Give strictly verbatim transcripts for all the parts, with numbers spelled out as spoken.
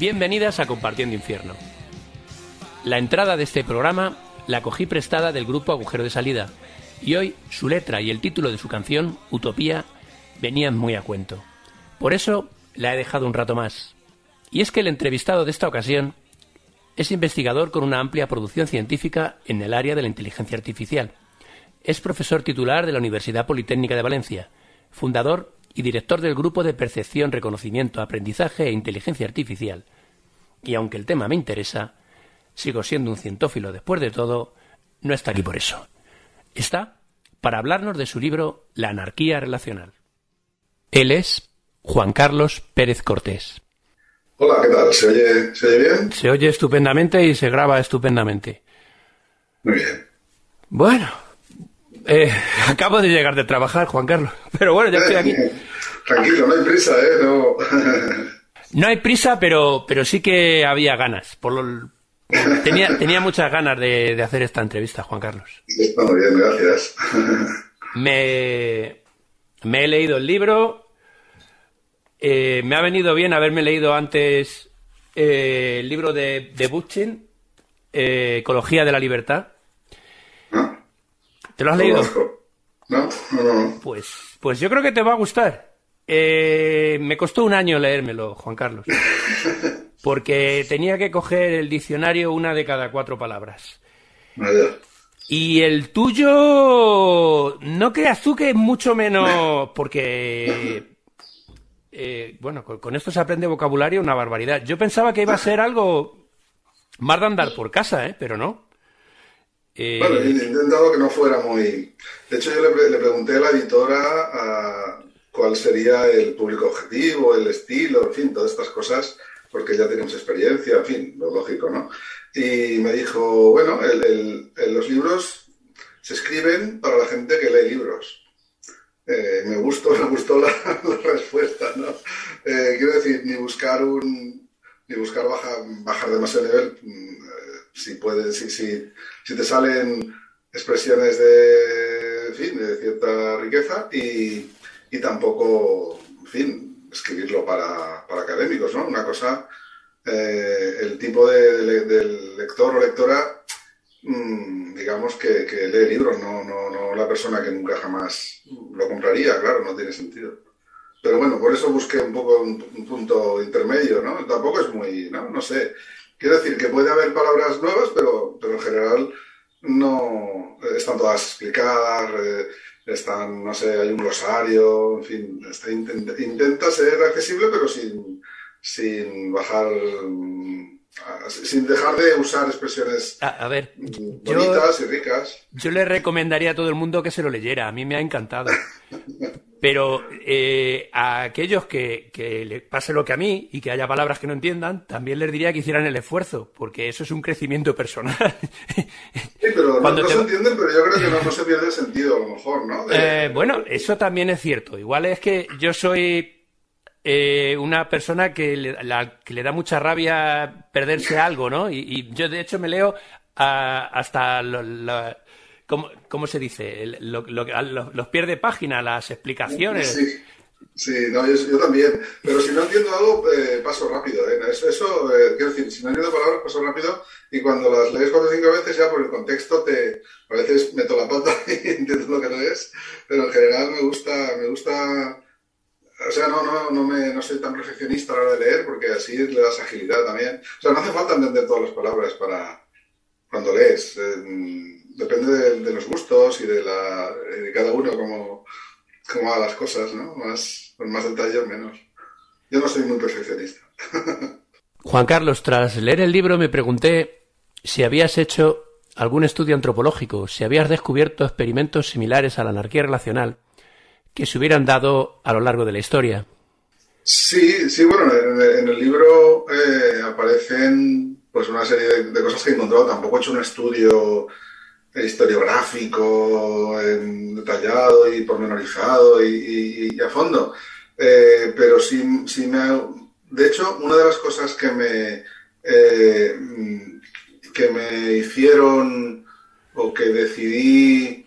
Bienvenidas a Compartiendo Infierno. La entrada de este programa la cogí prestada del grupo Agujero de Salida y hoy su letra y el título de su canción, Utopía, venían muy a cuento. Por eso la he dejado un rato más. Y es que el entrevistado de esta ocasión es investigador con una amplia producción científica en el área de la inteligencia artificial. Es profesor titular de la Universidad Politécnica de Valencia, fundador y director del Grupo de Percepción, Reconocimiento, Aprendizaje e Inteligencia Artificial. Y aunque el tema me interesa, sigo siendo un cientófilo después de todo, no está aquí por eso. Está para hablarnos de su libro La anarquía relacional. Él es Juan Carlos Pérez Cortés. Hola, ¿qué tal? ¿Se oye, ¿se oye bien? Se oye estupendamente y se graba estupendamente. Muy bien. Bueno, eh, acabo de llegar de trabajar, Juan Carlos, pero bueno, ya estoy aquí. Tranquilo, no hay prisa, ¿eh? No, no hay prisa, pero, pero sí que había ganas. Por lo, tenía, tenía muchas ganas de, de hacer esta entrevista, Juan Carlos. Está muy bien, gracias. Me, me he leído el libro. Eh, me ha venido bien haberme leído antes eh, el libro de, de Bookchin, eh, Ecología de la Libertad. ¿No? ¿Te lo has leído? No, no, no. Pues, pues yo creo que te va a gustar. Eh, me costó un año leérmelo, Juan Carlos, porque tenía que coger el diccionario una de cada cuatro palabras. Vaya. Y el tuyo, no creas tú que es mucho menos, porque... Eh, bueno, con, con esto se aprende vocabulario una barbaridad. Yo pensaba que iba a ser algo más de andar por casa, ¿eh? Pero no. Eh... Bueno, he intentado que no fuera muy... De hecho, yo le, le pregunté a la editora a cuál sería el público objetivo, el estilo, en fin, todas estas cosas, porque ya tenemos experiencia, en fin, lo lógico, ¿no? Y me dijo, bueno, el, el, el, los libros se escriben para la gente que lee libros. Eh, me gustó, me gustó la, la respuesta, ¿no? Eh, quiero decir, ni buscar un, ni buscar bajar, bajar demasiado nivel. Eh, si puedes, si, si, si te salen expresiones de, en fin, de cierta riqueza y, y tampoco, en fin, escribirlo para, para académicos, ¿no? Una cosa, eh, el tipo de, de, de lector o lectora, mmm, digamos que, que lee libros, no, no, no la persona que nunca jamás lo compraría, claro, no tiene sentido. Pero bueno, por eso busqué un poco un, un punto intermedio, ¿no? Tampoco es muy, ¿no? No sé. Quiero decir que puede haber palabras nuevas, pero, pero en general no están todas explicadas, eh, están, no sé, hay un glosario, en fin, está, intenta, intenta ser accesible, pero sin, sin bajar... sin dejar de usar expresiones a, a ver, bonitas yo, y ricas. Yo le recomendaría a todo el mundo que se lo leyera, a mí me ha encantado. Pero eh, a aquellos que, que les pase lo que a mí y que haya palabras que no entiendan, también les diría que hicieran el esfuerzo, porque eso es un crecimiento personal. Sí, pero no, no te... se entienden, pero yo creo que no, no se pierde el sentido, a lo mejor, ¿no? De... Eh, bueno, eso también es cierto. Igual es que yo soy... Eh, una persona que le, la, que le da mucha rabia perderse algo, ¿no? Y, y yo, de hecho, me leo a, hasta... Lo, lo, ¿cómo, ¿Cómo se dice? Lo, lo, lo, los pies de página, las explicaciones. Sí, sí, no, yo, yo también. Pero si no entiendo algo, eh, paso rápido, ¿eh? Eso, eso eh, quiero decir, si no entiendo palabras, paso rápido. Y cuando las lees cuatro o cinco veces, ya por el contexto, te a veces meto la pata y entiendo lo que no es. Pero en general me gusta... Me gusta O sea, no, no, no, me, no soy tan perfeccionista a la hora de leer porque así le das agilidad también. O sea, no hace falta entender todas las palabras para cuando lees. Eh, depende de, de los gustos y de, la, de cada uno cómo, cómo haga las cosas, ¿no? Más, con más detalle o menos. Yo no soy muy perfeccionista. Juan Carlos, tras leer el libro me pregunté si habías hecho algún estudio antropológico, si habías descubierto experimentos similares a la anarquía relacional que se hubieran dado a lo largo de la historia. Sí, sí, bueno, en el, en el libro eh, aparecen pues una serie de, de cosas que he encontrado. Tampoco he hecho un estudio historiográfico eh, detallado y pormenorizado y, y, y a fondo, eh, pero sí, sí me ha... De hecho, una de las cosas que me, eh, que me hicieron o que decidí...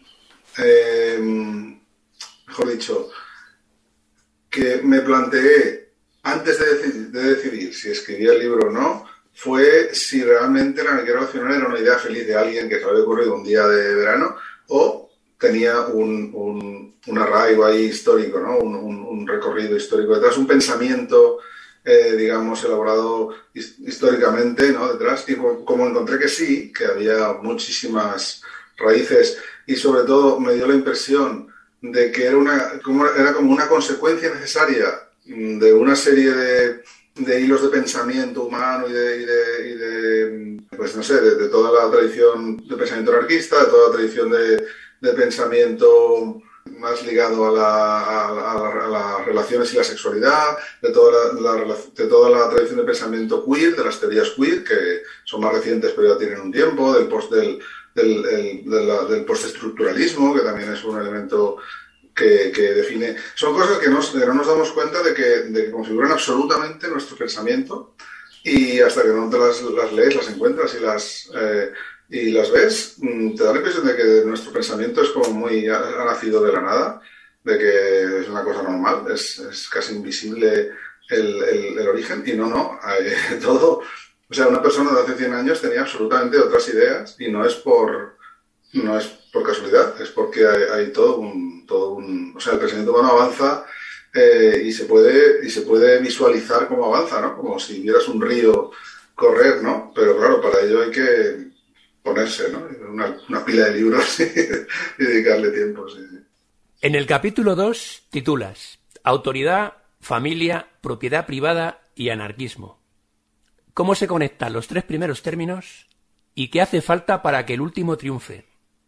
Eh, mejor dicho, que me planteé antes de decidir, de decidir si escribía el libro o no, fue si realmente la anarquía revolucionaria era una idea feliz de alguien que se había ocurrido un día de verano o tenía un, un, un arraigo ahí histórico, ¿no? un, un, un recorrido histórico detrás, un pensamiento, eh, digamos, elaborado históricamente, ¿no? detrás. Y como encontré que sí, que había muchísimas raíces y sobre todo me dio la impresión de que era, una, como, era como una consecuencia necesaria de una serie de, de hilos de pensamiento humano y de, y de, y de pues no sé, de, de toda la tradición de pensamiento anarquista, de toda la tradición de, de pensamiento más ligado a, la, a, a, a las relaciones y la sexualidad, de toda la, la, de toda la tradición de pensamiento queer, de las teorías queer, que son más recientes pero ya tienen un tiempo, del post del del, el, de la, del postestructuralismo, que también es un elemento que, que define... Son cosas que, nos, que no nos damos cuenta de que, de que configuran absolutamente nuestro pensamiento y hasta que no te las, las lees, las encuentras y las, eh, y las ves, te da la impresión de que nuestro pensamiento es como muy... ha, ha nacido de la nada, de que es una cosa normal, es, es casi invisible el, el, el origen y no, no, hay, todo... O sea, una persona de hace cien años tenía absolutamente otras ideas y no es por, no es por casualidad, es porque hay, hay todo, un, todo un... O sea, el pensamiento humano avanza eh, y, se puede, y se puede visualizar cómo avanza, ¿no? Como si vieras un río correr, ¿no? Pero claro, para ello hay que ponerse, ¿no? Una, una pila de libros y, y dedicarle tiempo, sí, sí. En el capítulo dos titulas Autoridad, familia, propiedad privada y anarquismo. ¿Cómo se conectan los tres primeros términos y qué hace falta para que el último triunfe?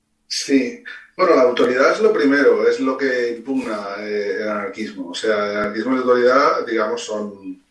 Sí, bueno, la autoridad es lo primero, es lo que impugna eh, el anarquismo. O sea, el anarquismo y la autoridad, digamos, son,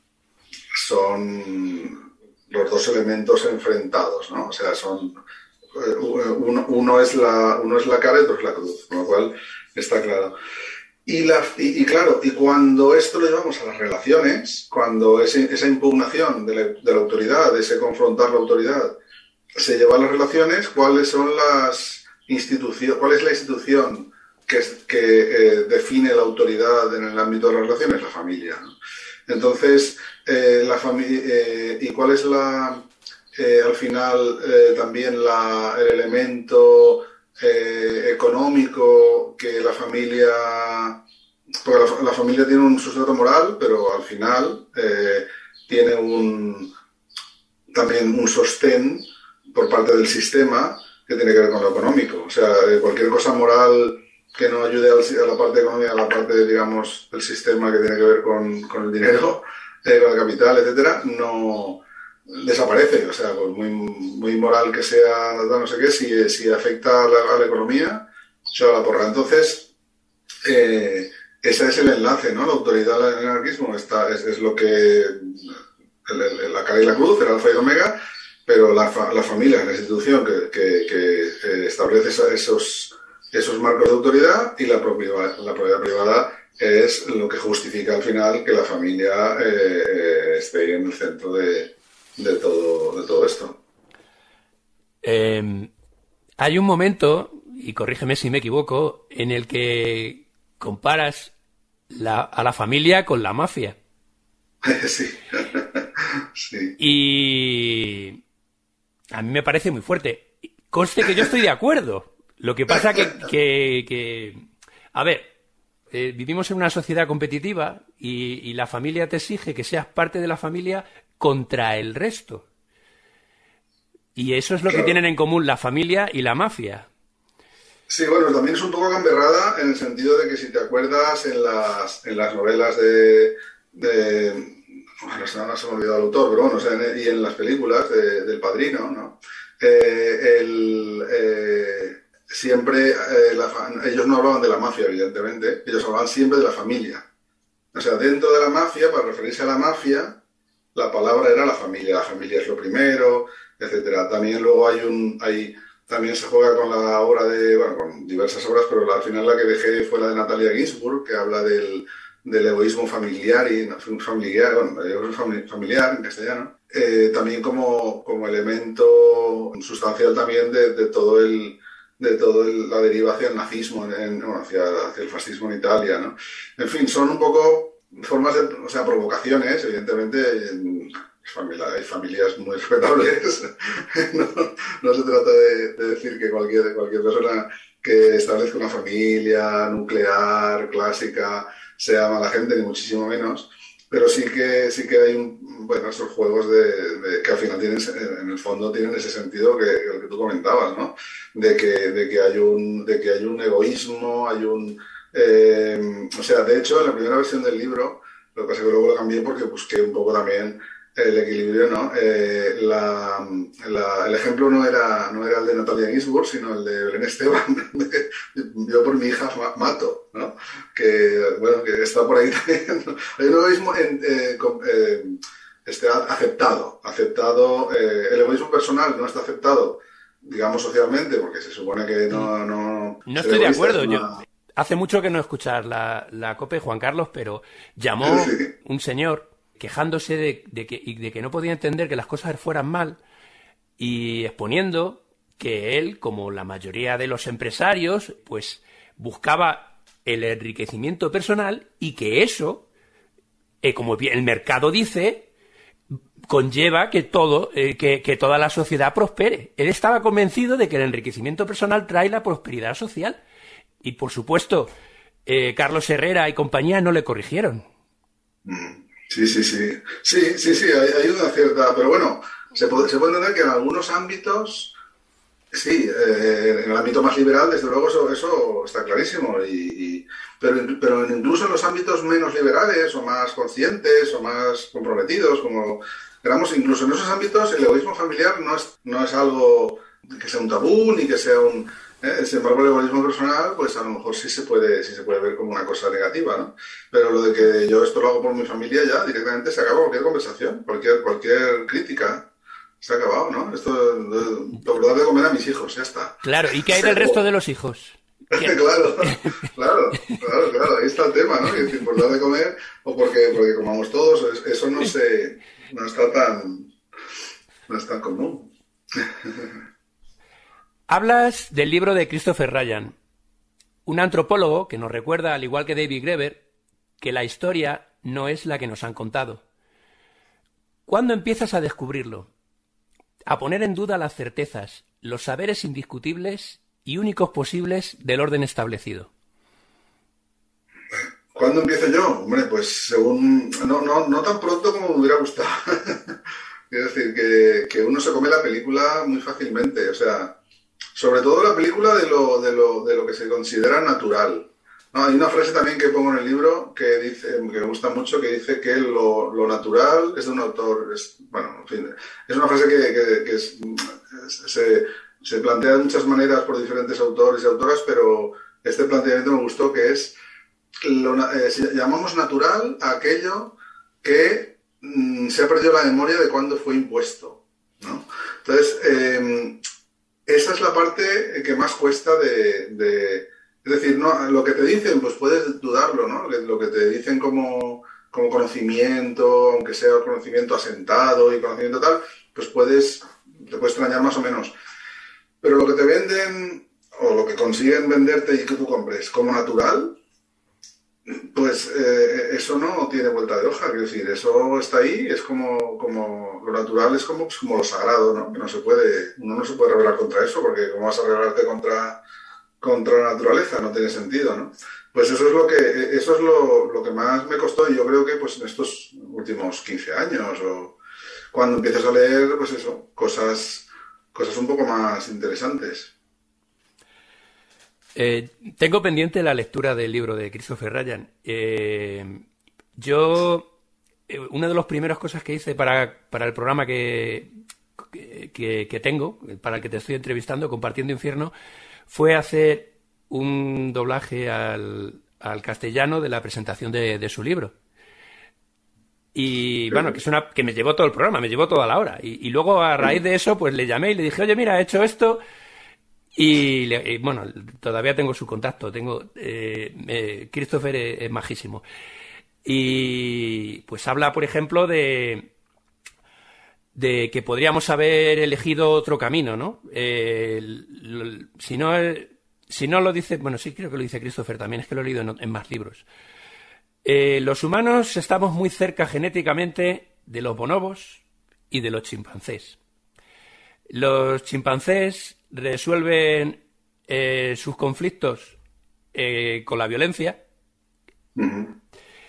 son los dos elementos enfrentados, ¿no? O sea, son uno, uno, es la, uno es la cara y otro es la cruz, con lo cual está claro. Y, la, y, y claro, y cuando esto lo llevamos a las relaciones, cuando ese, esa impugnación de la, de la autoridad, de ese confrontar la autoridad, se lleva a las relaciones, ¿cuáles son las instituciones, cuál es la institución que, que eh, define la autoridad en el ámbito de las relaciones? La familia, ¿no? Entonces, eh, la familia, eh, ¿y cuál es la, eh, al final, eh, también la, el elemento eh, económico que la familia... Porque la, la familia tiene un sustrato moral, pero al final eh, tiene un, también un sostén por parte del sistema que tiene que ver con lo económico. O sea, cualquier cosa moral que no ayude a la parte económica, a la parte, digamos, del sistema que tiene que ver con, con el dinero, eh, con el capital, etcétera, no desaparece. O sea, pues muy, muy moral que sea, no sé qué, si, si afecta a la, a la economía, se va a la porra. Entonces, eh, ese es el enlace, ¿no? La autoridad del anarquismo está, es, es lo que... El, el, la cara y la cruz, el alfa y el omega, pero la, fa, la familia es la institución que, que, que eh, establece esos, esos marcos de autoridad y la propiedad, la propiedad privada es lo que justifica al final que la familia eh, eh, esté en el centro de, de, todo, de todo esto. Eh, hay un momento, y corrígeme si me equivoco, en el que comparas la, a la familia con la mafia. Sí. Sí. Y a mí me parece muy fuerte. Conste que yo estoy de acuerdo. Lo que pasa que, que, que... a ver, eh, vivimos en una sociedad competitiva y, y la familia te exige que seas parte de la familia contra el resto. Y eso es lo Claro. que tienen en común la familia y la mafia. Sí, bueno, también es un poco gamberrada en el sentido de que si te acuerdas en las, en las novelas de... de bueno, se me ha olvidado el autor, pero bueno, o sea, y en las películas de, del Padrino, ¿no? Eh, el, eh, siempre, eh, la, ellos no hablaban de la mafia, evidentemente, ellos hablaban siempre de la familia. O sea, dentro de la mafia, para referirse a la mafia, la palabra era la familia, la familia es lo primero, etcétera. También luego hay un, hay, también se juega con la obra de, bueno, con diversas obras, pero al final la que dejé fue la de Natalia Ginzburg, que habla del del egoísmo familiar y familiar, bueno, el egoísmo familiar en castellano, eh, también como, como elemento sustancial también de, de todo el de toda la deriva hacia el nazismo, en, bueno, hacia, hacia el fascismo en Italia, ¿no? En fin, son un poco formas de, o sea, provocaciones, evidentemente, en, familia, hay familias muy respetables. no, no se trata de, de decir que cualquier, cualquier persona que establezca una familia nuclear, clásica, sea mala gente, ni muchísimo menos. Pero sí que sí que hay un, bueno, esos juegos de, de, que al final tienen, en el fondo tienen ese sentido que, el que tú comentabas, ¿no? De que, de que hay un, de que hay un egoísmo, hay un, eh, o sea, de hecho, en la primera versión del libro, lo que pasa es que luego lo cambié porque busqué un poco también el equilibrio, ¿no? Eh, la, la, el ejemplo no era, no era el de Natalia Ginzburg, sino el de Belén Esteban. Yo por mi hija mato, ¿no? Que, bueno, que está por ahí también. Hay un egoísmo en, eh, eh, este, aceptado, aceptado. Eh, el egoísmo personal no está aceptado, digamos, socialmente, porque se supone que no... No, no estoy de acuerdo, una... yo... Hace mucho que no escuchar la, la COPE de Juan Carlos, pero llamó sí. un señor quejándose de, de, que, de que no podía entender que las cosas fueran mal y exponiendo que él, como la mayoría de los empresarios, pues buscaba el enriquecimiento personal y que eso, eh, como el mercado dice, conlleva que todo, eh, que, que toda la sociedad prospere. Él estaba convencido de que el enriquecimiento personal trae la prosperidad social. Y, por supuesto, eh, Carlos Herrera y compañía no le corrigieron. Sí, sí, sí. Sí, sí, sí, hay, hay una cierta... Pero bueno, se puede, se puede entender que en algunos ámbitos, sí, eh, en el ámbito más liberal, desde luego, eso, eso está clarísimo. Y, y, pero, pero incluso en los ámbitos menos liberales, o más conscientes, o más comprometidos, como... Digamos, incluso en esos ámbitos, el egoísmo familiar no es, no es algo que sea un tabú, ni que sea un... ¿Eh? Sin embargo, el egoísmo personal, pues a lo mejor sí se puede sí se puede ver como una cosa negativa, ¿no? Pero lo de que yo esto lo hago por mi familia, ya directamente se acaba cualquier conversación, cualquier cualquier crítica, se ha acabado, ¿no? Esto, por dar de comer a mis hijos, ya está. Claro, ¿y qué hay del resto de los hijos? claro, claro, claro, claro, ahí está el tema, ¿no? Es decir, por dar de comer o porque, porque comamos todos, eso no se, no está tan, no es tan común. Hablas del libro de Christopher Ryan, un antropólogo que nos recuerda, al igual que David Graeber, que la historia no es la que nos han contado. ¿Cuándo empiezas a descubrirlo? A poner en duda las certezas, los saberes indiscutibles y únicos posibles del orden establecido. ¿Cuándo empiezo yo? Hombre, pues según... No, no, no tan pronto como me hubiera gustado. Es decir, que, que uno se come la película muy fácilmente, o sea... Sobre todo la película de lo, de lo, de lo que se considera natural. No, hay una frase también que pongo en el libro que dice, que me gusta mucho, que dice que lo, lo natural es de un autor, es, bueno, en fin, es una frase que, que, que es, se, se plantea de muchas maneras por diferentes autores y autoras, pero este planteamiento me gustó, que es, lo, eh, llamamos natural a aquello que mm, se ha perdido la memoria de cuándo fue impuesto, ¿no? Entonces, eh, esa es la parte que más cuesta de, de... Es decir, no, lo que te dicen, pues puedes dudarlo, ¿no? Lo que te dicen como, como conocimiento, aunque sea conocimiento asentado y conocimiento tal, pues puedes, te puede extrañar más o menos. Pero lo que te venden, o lo que consiguen venderte y que tú compres como natural, pues eh, eso no tiene vuelta de hoja, quiero decir, eso está ahí, es como, como lo natural es como, pues, como lo sagrado, ¿no? Que no se puede, uno no se puede rebelar contra eso, porque ¿cómo vas a rebelarte contra, contra la naturaleza? No tiene sentido, ¿no? Pues eso es lo que, eso es lo, lo que más me costó, y yo creo que pues en estos últimos quince años, o cuando empiezas a leer, pues eso, cosas, cosas un poco más interesantes. Eh, tengo pendiente la lectura del libro de Christopher Ryan. Eh, yo, eh, una de las primeras cosas que hice para, para el programa que, que, que tengo, para el que te estoy entrevistando, Compartiendo Infierno, fue hacer un doblaje al, al castellano de la presentación de, de su libro. Y bueno, que es una que me llevó todo el programa, me llevó toda la hora. Y, y luego, a raíz de eso, pues le llamé y le dije, oye, mira, he hecho esto... Y, le, y bueno, todavía tengo su contacto, tengo eh, eh, Christopher es, es majísimo. Y pues habla, por ejemplo, de, de que podríamos haber elegido otro camino, ¿no? Eh, l, si no si no lo dice, bueno, sí creo que lo dice Christopher también, es que lo he leído en, en más libros. Eh, los humanos estamos muy cerca genéticamente de los bonobos y de los chimpancés. Los chimpancés resuelven eh, sus conflictos eh, con la violencia Ujú.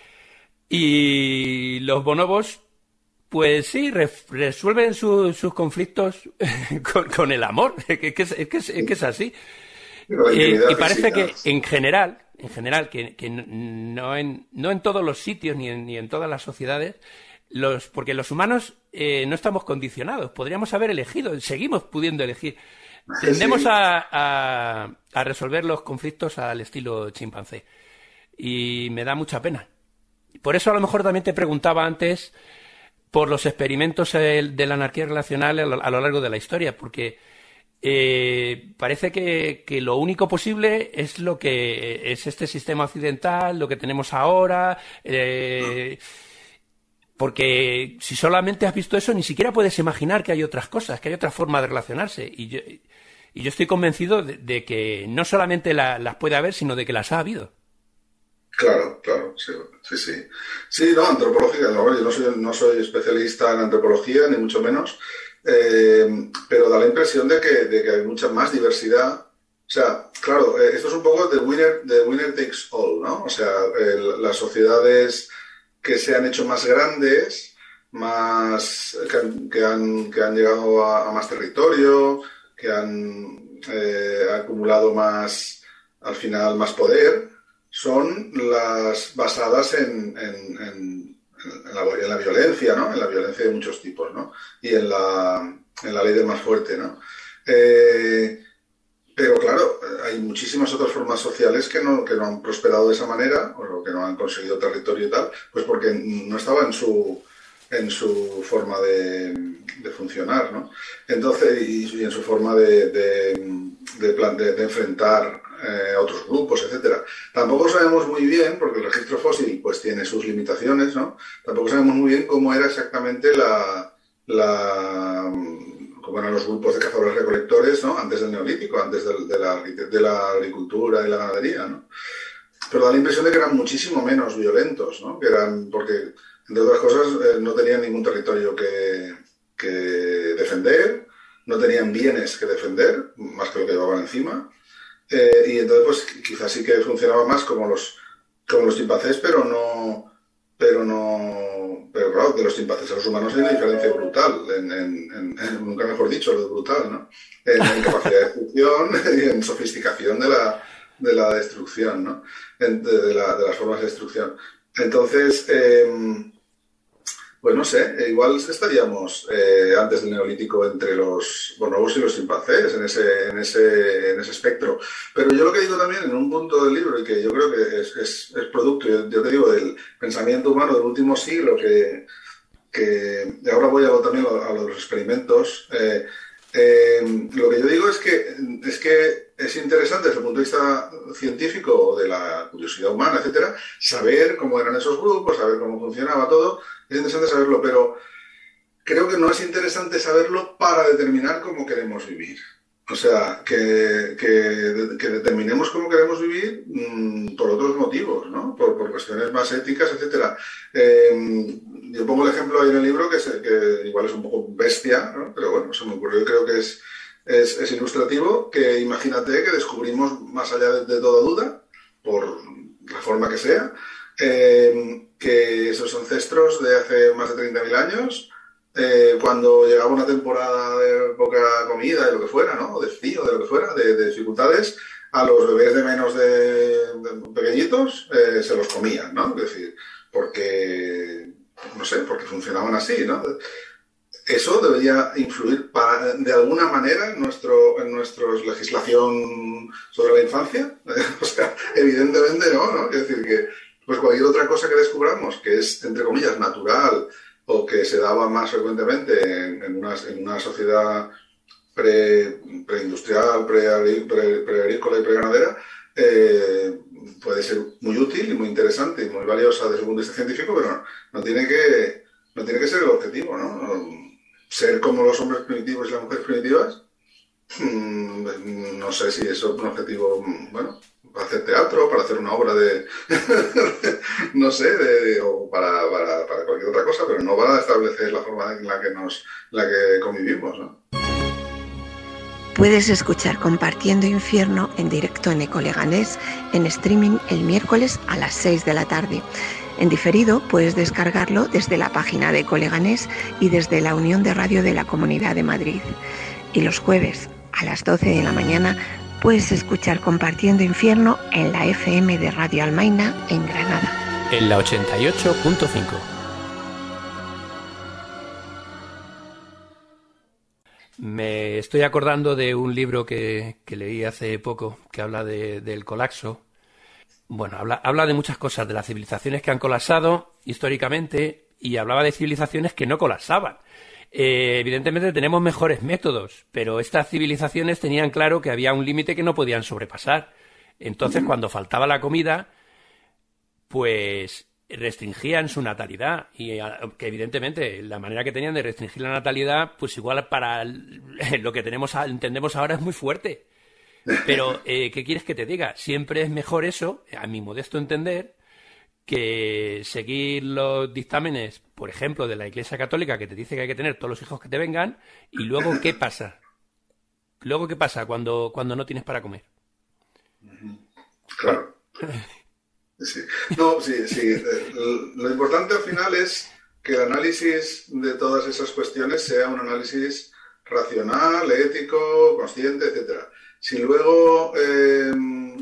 y los bonobos, pues sí, re- resuelven su- sus conflictos con, con el amor. Es que, es, es que es- es que es así. Pero la Eh, y intimidad parece física. que en general, en general, que, que no, en, no en todos los sitios ni en, ni en todas las sociedades, los, porque los humanos eh, no estamos condicionados, podríamos haber elegido, seguimos pudiendo elegir. Tendemos Sí, a, a, a resolver los conflictos al estilo chimpancé. Y me da mucha pena. Por eso a lo mejor también te preguntaba antes por los experimentos eh, de la anarquía relacional a lo, a lo largo de la historia, porque eh, parece que, que lo único posible es lo que es este sistema occidental, lo que tenemos ahora, eh, porque si solamente has visto eso, ni siquiera puedes imaginar que hay otras cosas, que hay otra forma de relacionarse. Y yo, y yo estoy convencido de, de que no solamente la- las puede haber, sino de que las ha habido. claro, claro, sí, sí, sí. Sí, no, antropológica, no, yo no soy, no soy especialista en antropología, ni mucho menos, eh, pero da la impresión de que, de que hay mucha más diversidad. O sea, claro, eh, esto es un poco de winner, de winner takes all, ¿no? O sea, el- las sociedades que se han hecho más grandes, más, que han, que han, que han llegado a, a más territorio, que han eh, acumulado más, al final, más poder, son las basadas en, en, en, en, la, en la violencia, ¿no? En la violencia de muchos tipos, ¿no? Y en la, en la ley del más fuerte, ¿no? Eh, pero claro, hay muchísimas otras formas sociales que no, que no han prosperado de esa manera, o que no han conseguido territorio y tal, pues porque no estaba en su, en su forma de, de funcionar, ¿no? Entonces, y, y en su forma de, de, de, plan, de, de enfrentar eh, a otros grupos, etcétera. Tampoco sabemos muy bien, porque el registro fósil pues tiene sus limitaciones, ¿no? Tampoco sabemos muy bien cómo era exactamente la, la como eran los grupos de cazadores recolectores, ¿no? Antes del neolítico, antes del, de, la, de, la, agricultura y la ganadería, ¿no? Pero da la impresión de que eran muchísimo menos violentos, ¿no? Que eran, porque, entre otras cosas, eh, no tenían ningún territorio que, que defender, no tenían bienes que defender, más que lo que llevaban encima, eh, y entonces, pues, quizás sí que funcionaba más como los, como los chimpancés, pero no, pero no, pero claro, de los chimpancés a los humanos hay una diferencia brutal, en, en, en, en nunca mejor dicho, lo de brutal, ¿no? En, en capacidad de destrucción y en sofisticación de la, de la destrucción, ¿no? En, de, de, la, de las formas de destrucción. Entonces, eh, pues no sé, igual estaríamos eh, antes del neolítico entre los bonobos y los chimpancés, en ese, en, ese, en ese espectro. Pero yo lo que digo también en un punto del libro, y que yo creo que es, es, es producto, yo, yo, te digo, del pensamiento humano del último siglo, que, que y ahora voy a lo, también a, a los experimentos, eh, eh, lo que yo digo es que, es que es interesante desde el punto de vista científico, de la curiosidad humana, etcétera, saber cómo eran esos grupos, saber cómo funcionaba todo. Es interesante saberlo, pero creo que no es interesante saberlo para determinar cómo queremos vivir. O sea, que, que, que determinemos cómo queremos vivir mmm, por otros motivos, ¿no? Por, por cuestiones más éticas, etcétera. Eh, yo pongo el ejemplo ahí en el libro, que, se, que igual es un poco bestia, ¿no? Pero bueno, se me ocurrió y creo que es, es, es ilustrativo, que imagínate que descubrimos, más allá de, de toda duda, por la forma que sea, eh, que esos ancestros de hace más de treinta mil años, eh, cuando llegaba una temporada de poca comida, de lo que fuera, ¿no? O de frío, de lo que fuera, de, de dificultades, a los bebés de menos de, de pequeñitos eh, se los comían, ¿no? Es decir, porque, no sé, porque funcionaban así, ¿no? Eso debería influir para, de alguna manera en nuestro en nuestra legislación sobre la infancia. O sea, evidentemente no, ¿no? Es decir, que pues cualquier otra cosa que descubramos, que es, entre comillas, natural, o que se daba más frecuentemente en, en, una, en una sociedad pre, preindustrial, pre-agrícola pre, pre y preganadera, eh, puede ser muy útil y muy interesante y muy valiosa desde el punto de vista científico, pero no, no, tiene, que, no tiene que ser el objetivo, ¿no? Ser como los hombres primitivos y las mujeres primitivas Mm, no sé si eso es un objetivo, bueno, para hacer teatro, para hacer una obra de, no sé, de, de- o para, para, para cualquier otra cosa, pero no va a establecer la forma en la que nos, la que convivimos, ¿no? Puedes escuchar Compartiendo Infierno en directo en Ecoleganés, en streaming el miércoles a las seis de la tarde. En diferido puedes descargarlo desde la página de Ecoleganés y desde la Unión de Radio de la Comunidad de Madrid. Y los jueves a las doce de la mañana puedes escuchar Compartiendo Infierno en la F M de Radio Almaina en Granada. En la ochenta y ocho punto cinco. Me estoy acordando de un libro que, que leí hace poco que habla de, del colapso. Bueno, habla, habla de muchas cosas, de las civilizaciones que han colapsado históricamente y hablaba de civilizaciones que no colapsaban. Eh, evidentemente tenemos mejores métodos, pero estas civilizaciones tenían claro que había un límite que no podían sobrepasar. Entonces, cuando faltaba la comida, pues restringían su natalidad y que evidentemente la manera que tenían de restringir la natalidad, pues igual para lo que tenemos entendemos ahora es muy fuerte. Pero, eh, ¿qué quieres que te diga? Siempre es mejor eso, a mi modesto entender, que seguir los dictámenes, por ejemplo, de la Iglesia Católica, que te dice que hay que tener todos los hijos que te vengan, y luego, ¿qué pasa? Luego, ¿qué pasa cuando, cuando no tienes para comer? Claro. Sí. No, sí, sí. Lo importante al final es que el análisis de todas esas cuestiones sea un análisis racional, ético, consciente, etcétera. Si luego eh,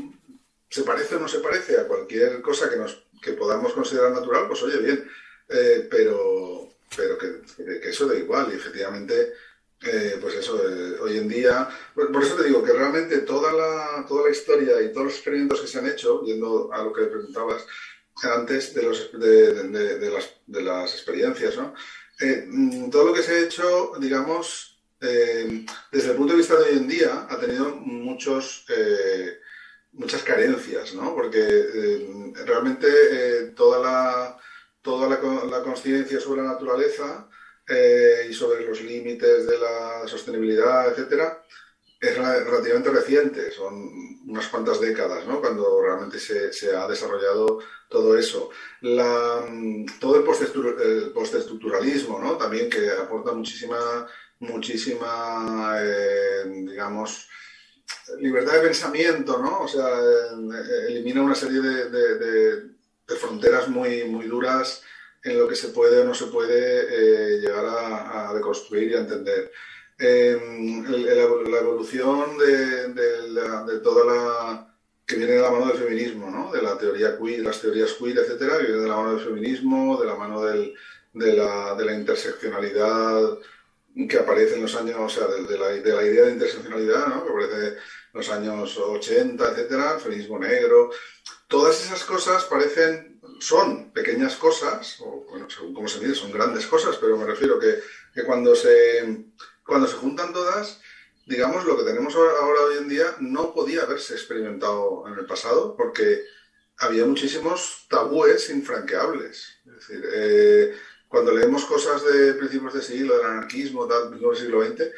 se parece o no se parece a cualquier cosa que nos que podamos considerar natural, pues oye, bien, eh, pero, pero que, que eso da igual y efectivamente, eh, pues eso, eh, hoy en día, por, por eso te digo que realmente toda la, toda la historia y todos los experimentos que se han hecho, yendo a lo que preguntabas antes de, los, de, de, de, las, de las experiencias, ¿no? Eh, todo lo que se ha hecho, digamos, eh, desde el punto de vista de hoy en día, ha tenido muchos... Eh, muchas carencias, ¿no? Porque eh, realmente eh, toda la toda la, la conciencia sobre la naturaleza eh, y sobre los límites de la sostenibilidad, etcétera, es relativamente reciente, son unas cuantas décadas, ¿no? Cuando realmente se, se ha desarrollado todo eso. La, todo el postestructuralismo, ¿no? También que aporta muchísima, muchísima, eh, digamos, libertad de pensamiento, ¿no? O sea, elimina una serie de, de, de, de fronteras muy, muy duras en lo que se puede o no se puede eh, llegar a, a deconstruir y a entender. Eh, el, el, la evolución de, de, la, de toda la... que viene de la mano del feminismo, ¿no? De la teoría queer, las teorías queer, etcétera, que viene de la mano del feminismo, de la mano del, de, la, de la interseccionalidad que aparece en los años, o sea, de, de, la, de la idea de interseccionalidad, ¿no? Que aparece en los años ochenta, etcétera, el feminismo negro. Todas esas cosas parecen, son pequeñas cosas, o bueno, según cómo se mide, son grandes cosas, pero me refiero que, que cuando, se, cuando se juntan todas, digamos, lo que tenemos ahora, ahora hoy en día no podía haberse experimentado en el pasado, porque había muchísimos tabúes infranqueables. Es decir, eh, cuando leemos cosas de principios de siglo, del anarquismo, tal, del siglo veinte,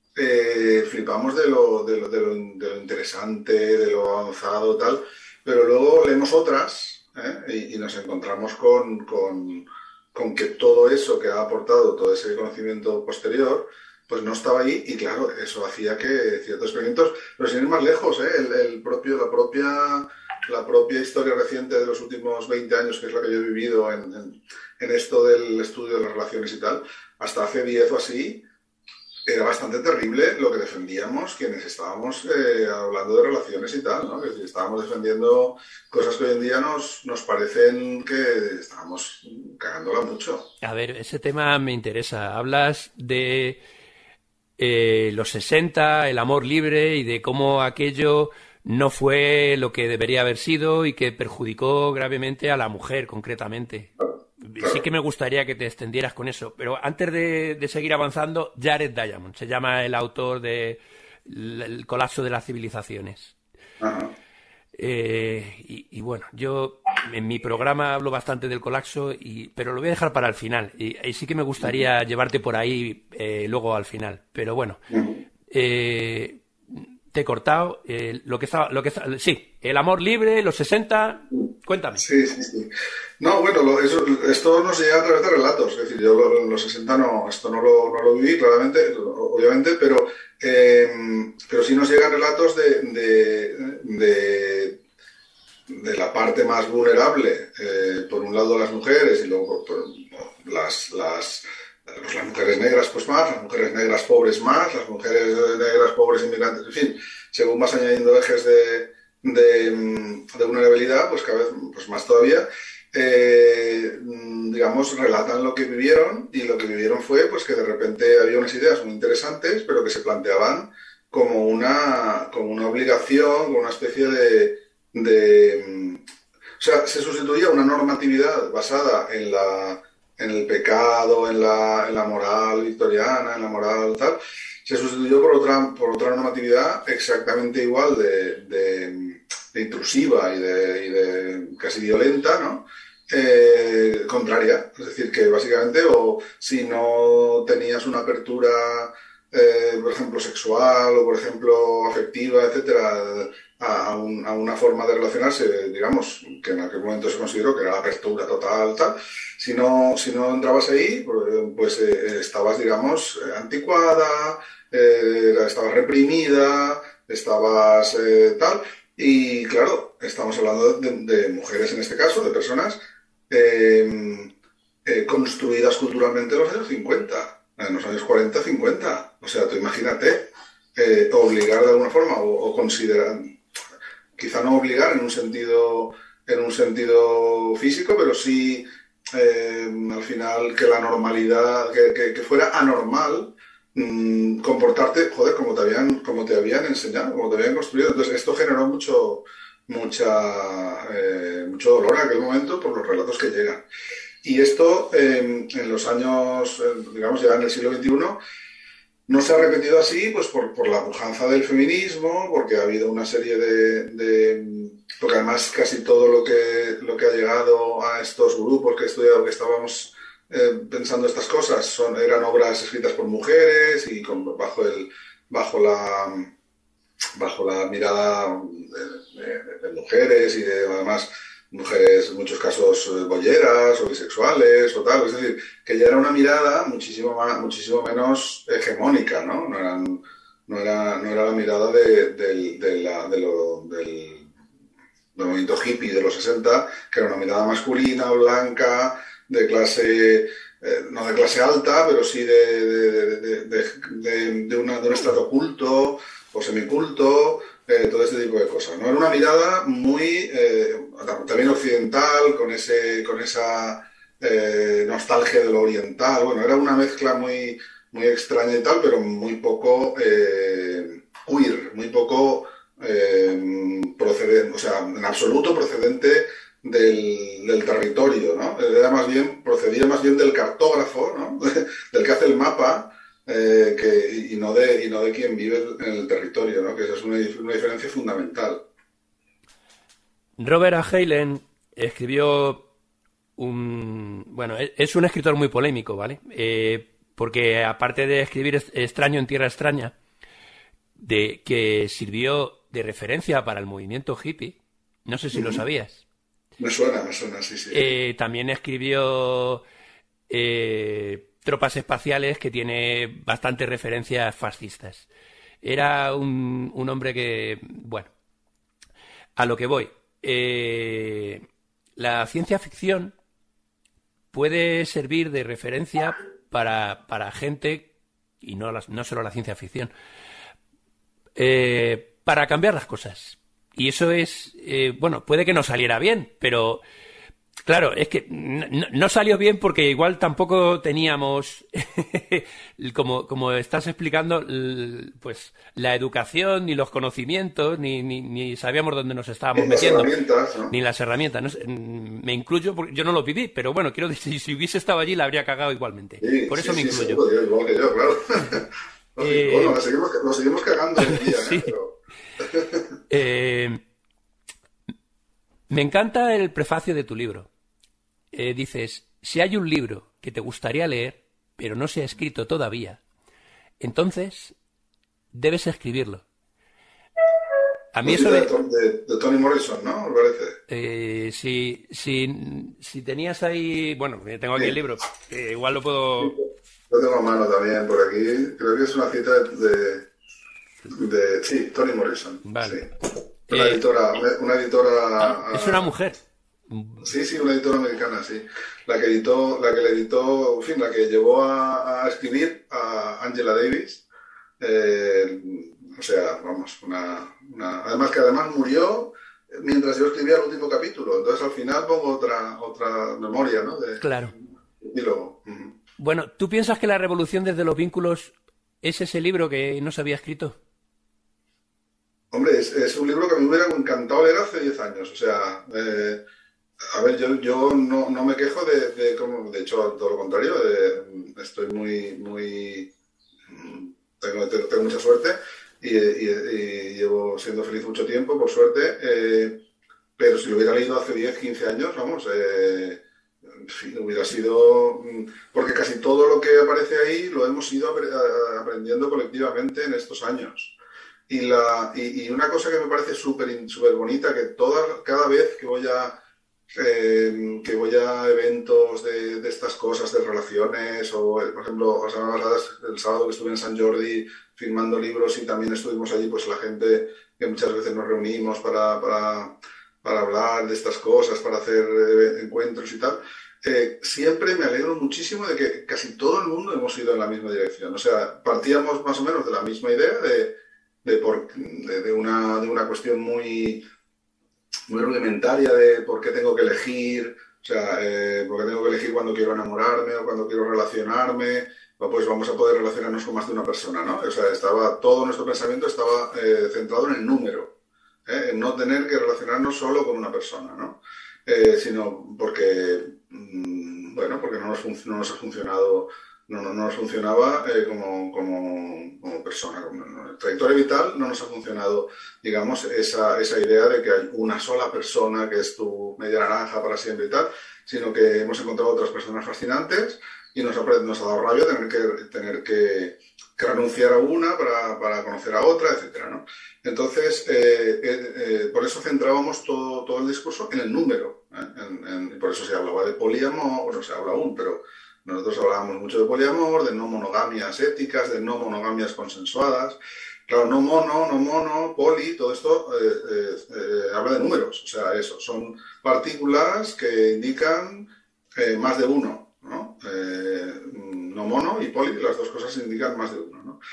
eh, flipamos de lo, de, lo, de, lo, de lo interesante, de lo avanzado, tal, pero luego leemos otras ¿eh? y, y nos encontramos con, con, con que todo eso que ha aportado, todo ese conocimiento posterior, pues no estaba ahí y claro, eso hacía que ciertos experimentos, pero sin ir más lejos, ¿eh? el, el propio, la propia... la propia historia reciente de los últimos veinte años, que es la que yo he vivido en, en, en esto del estudio de las relaciones y tal, hasta hace diez o así, era bastante terrible lo que defendíamos quienes estábamos eh, hablando de relaciones y tal, ¿no? Es decir, estábamos defendiendo cosas que hoy en día nos, nos parecen que estábamos cagándola mucho. A ver, ese tema me interesa. Hablas de eh, los sesenta, el amor libre y de cómo aquello no fue lo que debería haber sido y que perjudicó gravemente a la mujer concretamente. Claro, claro. Sí que me gustaría que te extendieras con eso, pero antes de, de seguir avanzando, Jared Diamond se llama el autor de El colapso de las civilizaciones. Ajá. Eh, y, y bueno, yo en mi programa hablo bastante del colapso, y, pero lo voy a dejar para el final. Y, y sí que me gustaría uh-huh. llevarte por ahí eh, luego al final. Pero bueno, uh-huh. eh, te he cortado. Eh, lo que estaba, lo que está- sí, el amor libre, los sesenta. Cuéntame. Sí, sí, sí. No, bueno, lo- eso- esto nos llega a través de relatos. Es decir, yo lo- en los sesenta no, esto no lo, no lo viví, claramente, o- obviamente, pero, eh, pero sí nos llegan relatos de, de, de, de la parte más vulnerable. Eh, por un lado las mujeres y luego por, por las, las, pues las mujeres negras pues más, las mujeres negras pobres más, las mujeres negras pobres inmigrantes, en fin, según vas añadiendo ejes de, de, de vulnerabilidad, pues cada vez pues más todavía. Eh, digamos, relatan lo que vivieron, y lo que vivieron fue pues que de repente había unas ideas muy interesantes, pero que se planteaban como una, como una obligación, como una especie de, de... O sea, se sustituía una normatividad basada en la, en el pecado, en la, en la moral victoriana, en la moral tal, se sustituyó por otra, por otra normatividad exactamente igual de, de, de intrusiva y de, y de casi violenta, ¿no? Eh, contraria, es decir, que básicamente, o si no tenías una apertura, eh, por ejemplo, sexual o, por ejemplo, afectiva, etcétera, a, un, a una forma de relacionarse, digamos, que en aquel momento se consideró que era la apertura total, tal, si no, si no entrabas ahí, pues eh, estabas, digamos, anticuada, eh, estabas reprimida, estabas eh, tal, y claro, estamos hablando de, de mujeres en este caso, de personas eh, eh, construidas culturalmente en los años cincuenta, en los años cuarenta, cincuenta. O sea, tú imagínate, eh, obligar de alguna forma o, o considerar, quizá no obligar en un sentido, en un sentido físico, pero sí eh, al final que la normalidad, que, que, que fuera anormal mmm, comportarte, joder, como te habían, como te habían enseñado, como te habían construido. Entonces esto generó mucho, mucha, eh, mucho dolor en aquel momento por los relatos que llegan. Y esto eh, en los años, eh, digamos ya en el siglo veintiuno, no se ha repetido así, pues por, por la pujanza del feminismo, porque ha habido una serie de, de... Porque además casi todo lo que, lo que ha llegado a estos grupos que he estudiado, que estábamos eh, pensando estas cosas, son, eran obras escritas por mujeres y con, bajo, el, bajo, la, bajo la mirada de, de, de mujeres y de además mujeres, en muchos casos, bolleras o bisexuales o tal. Es decir, que ya era una mirada muchísimo, más, muchísimo menos hegemónica, ¿no? No, eran, no, era, no era la mirada de, de, de la, de lo, del, del movimiento hippie de los sesenta, que era una mirada masculina, blanca, de clase, eh, no de clase alta, pero sí de, de, de, de, de, de, una, de un estrato culto o semiculto. Eh, todo este tipo de cosas, ¿no? Era una mirada muy, eh, también occidental, con, ese, con esa eh, nostalgia de lo oriental. Bueno, era una mezcla muy, muy extraña y tal, pero muy poco eh, queer, muy poco eh, procedente, o sea, en absoluto procedente del, del territorio, ¿no? Era más bien, procedía más bien del cartógrafo, ¿no? Del que hace el mapa. Eh, que, y, no de, y no de quien vive en el territorio, ¿no? Que esa es una, una diferencia fundamental. Robert A. Heinlein escribió un... Bueno, es un escritor muy polémico, ¿vale? Eh, porque aparte de escribir Extraño en Tierra Extraña, de, que sirvió de referencia para el movimiento hippie, no sé si uh-huh. lo sabías. Me suena, me suena, sí, sí. Eh, también escribió... Eh, Tropas Espaciales, que tiene bastantes referencias fascistas. Era un, un hombre que, bueno, a lo que voy. Eh, la ciencia ficción puede servir de referencia para, para gente, y no, la, no solo la ciencia ficción, eh, para cambiar las cosas. Y eso es, eh, bueno, puede que no saliera bien, pero... Claro, es que no, no salió bien porque igual tampoco teníamos, como, como estás explicando, pues la educación, ni los conocimientos, ni, ni, ni sabíamos dónde nos estábamos metiendo. ¿No? Ni las herramientas. No sé, me incluyo, porque yo no lo viví, pero bueno, quiero decir, si hubiese estado allí la habría cagado igualmente. Sí, Por eso sí, me sí, incluyo. Sí, igual que yo, claro. Eh... Bueno, lo seguimos, lo seguimos cagando hoy día, sí. ¿eh? Pero... eh... Me encanta el prefacio de tu libro. Eh, dices, si hay un libro que te gustaría leer, pero no se ha escrito todavía, entonces debes escribirlo. A mí eso de, de... de, de Toni Morrison, ¿no? Me parece. Eh, si, si, si tenías ahí... Bueno, tengo aquí el Sí. libro. Eh, igual lo Sí, puedo... lo tengo a mano también por aquí. Creo que es una cita de, de sí, Toni Morrison. Sí. Vale. Una Eh, editora, una, una ah, es una editora, ah, mujer. sí, sí, una editora americana, sí. La que editó, la que le editó, en fin, la que llevó a, a escribir a Angela Davis. Eh, o sea, vamos, una, una, además que además murió mientras yo escribía el último capítulo. Entonces al final pongo otra, otra memoria, ¿no? De, Claro. y luego. Uh-huh. Bueno, ¿tú piensas que La revolución desde los vínculos es ese libro que no se había escrito? Hombre, es, es un libro que me hubiera encantado leer hace diez años. O sea, eh, a ver, yo, yo no, no me quejo de, de, como, de hecho, todo lo contrario, de, estoy muy, muy, tengo, tengo, tengo mucha suerte y, y, y, llevo siendo feliz mucho tiempo, por suerte, eh, pero si lo hubiera leído hace diez, quince años, vamos, eh, en fin, hubiera sido, porque casi todo lo que aparece ahí lo hemos ido aprendiendo colectivamente en estos años. Y, la, y, y una cosa que me parece súper súper bonita, que toda, cada vez que voy a eh, que voy a eventos de, de estas cosas, de relaciones, o por ejemplo, el sábado que estuve en San Jordi firmando libros y también estuvimos allí, pues la gente que muchas veces nos reunimos para, para, para hablar de estas cosas, para hacer encuentros y tal, eh, siempre me alegro muchísimo de que casi todo el mundo hemos ido en la misma dirección. O sea, partíamos más o menos de la misma idea de, de, por, de, de, una, de una cuestión muy muy rudimentaria de por qué tengo que elegir, o sea, eh, por qué tengo que elegir cuando quiero enamorarme o cuando quiero relacionarme, pues vamos a poder relacionarnos con más de una persona, ¿no? O sea, estaba, todo nuestro pensamiento estaba eh, centrado en el número, ¿eh? En no tener que relacionarnos solo con una persona, ¿no? Eh, sino porque, mmm, bueno, porque no nos, no nos ha funcionado, no, no, no nos funcionaba eh, como, como, como persona, como no, trayectoria vital no nos ha funcionado, digamos, esa, esa idea de que hay una sola persona que es tu media naranja para siempre y tal, sino que hemos encontrado otras personas fascinantes y nos ha, nos ha dado rabia tener que, tener que, que renunciar a una para, para conocer a otra, etcétera, ¿no? Entonces, eh, eh, eh, por eso centrábamos todo, todo el discurso en el número, ¿eh? En, en, por eso se hablaba de poliamor, o no se habla aún, pero nosotros hablábamos mucho de poliamor, de no monogamias éticas, de no monogamias consensuadas. Claro, no mono, no mono, poli, todo esto eh, eh, eh, habla de números, o sea, eso, son partículas que indican eh, más de uno, ¿no? Eh, no mono y poli, las dos cosas indican más de uno, ¿no?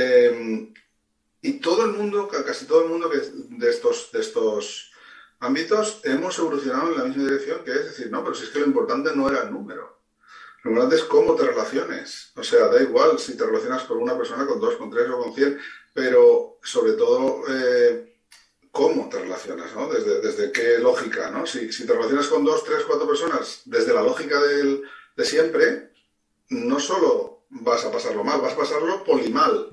Eh, y todo el mundo, casi todo el mundo que de estos, de estos ámbitos hemos evolucionado en la misma dirección, que es decir, no, pero si es que lo importante no era el número. Lo importante es cómo te relaciones. O sea, da igual si te relacionas con una persona, con dos, con tres o con cien, pero sobre todo eh, cómo te relacionas, ¿no? Desde, desde qué lógica, ¿no? Si, si te relacionas con dos, tres, cuatro personas desde la lógica del, de siempre, no solo vas a pasarlo mal, vas a pasarlo polimal.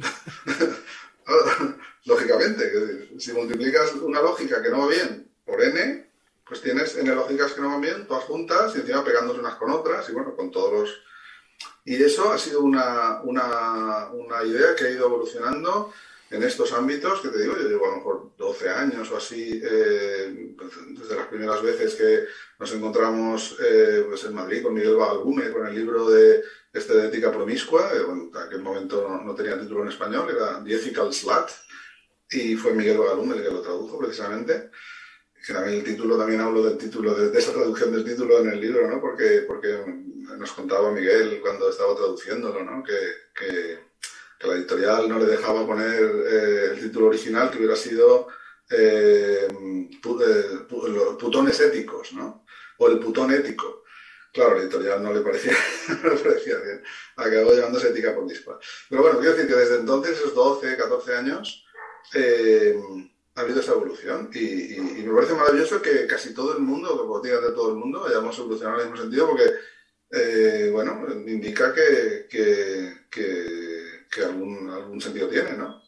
Lógicamente, es decir, si multiplicas una lógica que no va bien por n, pues tienes n lógicas que no van bien, todas juntas y encima pegándose unas con otras y bueno, con todos los... Y eso ha sido una, una, una idea que ha ido evolucionando en estos ámbitos, que te digo, yo llevo a lo mejor doce años o así, eh, desde las primeras veces que nos encontramos eh, pues en Madrid con Miguel Bagalbume, con el libro de, este de ética promiscua, eh, bueno, en aquel momento no, no tenía título en español, era The Ethical Slut, y fue Miguel Bagalbume el que lo tradujo precisamente. Que también el título, también hablo del título, de, de esa traducción del título en el libro, ¿no? Porque, porque nos contaba Miguel cuando estaba traduciéndolo, ¿no? Que, que, que la editorial no le dejaba poner eh, el título original, que hubiera sido eh, pu, eh, putones éticos, ¿no? O el putón ético. Claro, la editorial no le parecía, no le parecía bien. Acabó llamándose ética promiscua. Pero bueno, quiero decir que desde entonces, esos doce, catorce años, eh, ha habido esa evolución y, y, y me parece maravilloso que casi todo el mundo, que prácticamente todo el mundo, hayamos evolucionado en el mismo sentido porque, eh, bueno, indica que, que, que, que algún, algún sentido tiene, ¿no?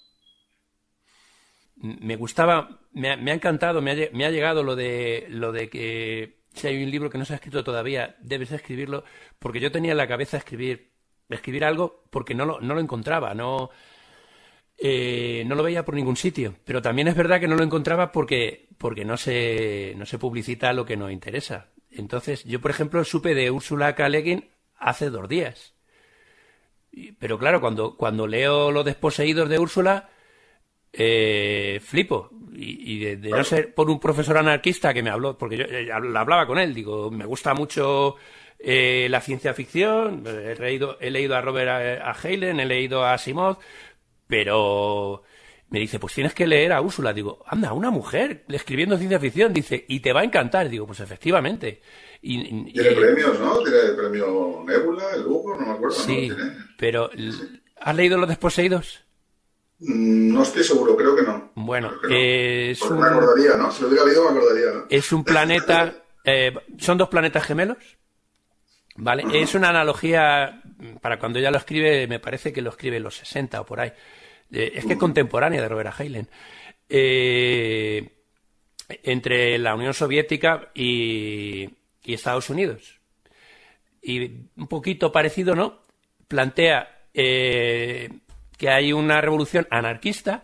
Me gustaba, me ha, me ha encantado, me ha, me ha llegado lo de, lo de que si hay un libro que no se ha escrito todavía, debes escribirlo, porque yo tenía en la cabeza escribir, escribir algo porque no lo, no lo encontraba, no... eh, no lo veía por ningún sitio. Pero también es verdad que no lo encontraba porque, porque no se, no se publicita lo que nos interesa. Entonces, yo, por ejemplo, supe de Úrsula K. Le Guin hace dos días. Y- Pero claro, cuando, cuando leo Los desposeídos de Úrsula, eh, flipo. Y, y de, de no ser por un profesor anarquista que me habló, porque yo eh, habl- hablaba con él, digo, me gusta mucho eh, la ciencia ficción, eh, he leído, he leído a Robert a, a Heinlein, he leído a Asimov, pero me dice, pues tienes que leer a Úrsula. Digo, anda, una mujer escribiendo ciencia ficción, dice, y te va a encantar. Digo, pues efectivamente. Y, Tiene y- premios, ¿no? Tiene el premio Nebula, el Hugo, no me acuerdo, ¿no? sí, Tiene. pero Sí, sí. ¿has leído Los desposeídos? Mm, No estoy seguro, creo que no. Bueno, Creo que no. eh, es Porque me un, acordaría, ¿no? Si lo hubiera leído me acordaría, ¿no? es un planeta, eh, son dos planetas gemelos, ¿vale? Es una analogía, mm, para cuando ella lo escribe, me parece que lo escribe en los sesenta o por ahí. Eh, es que es contemporánea de Robert Heinlein. Eh, entre la Unión Soviética y, y Estados Unidos. Y un poquito parecido, ¿no? Plantea eh, que hay una revolución anarquista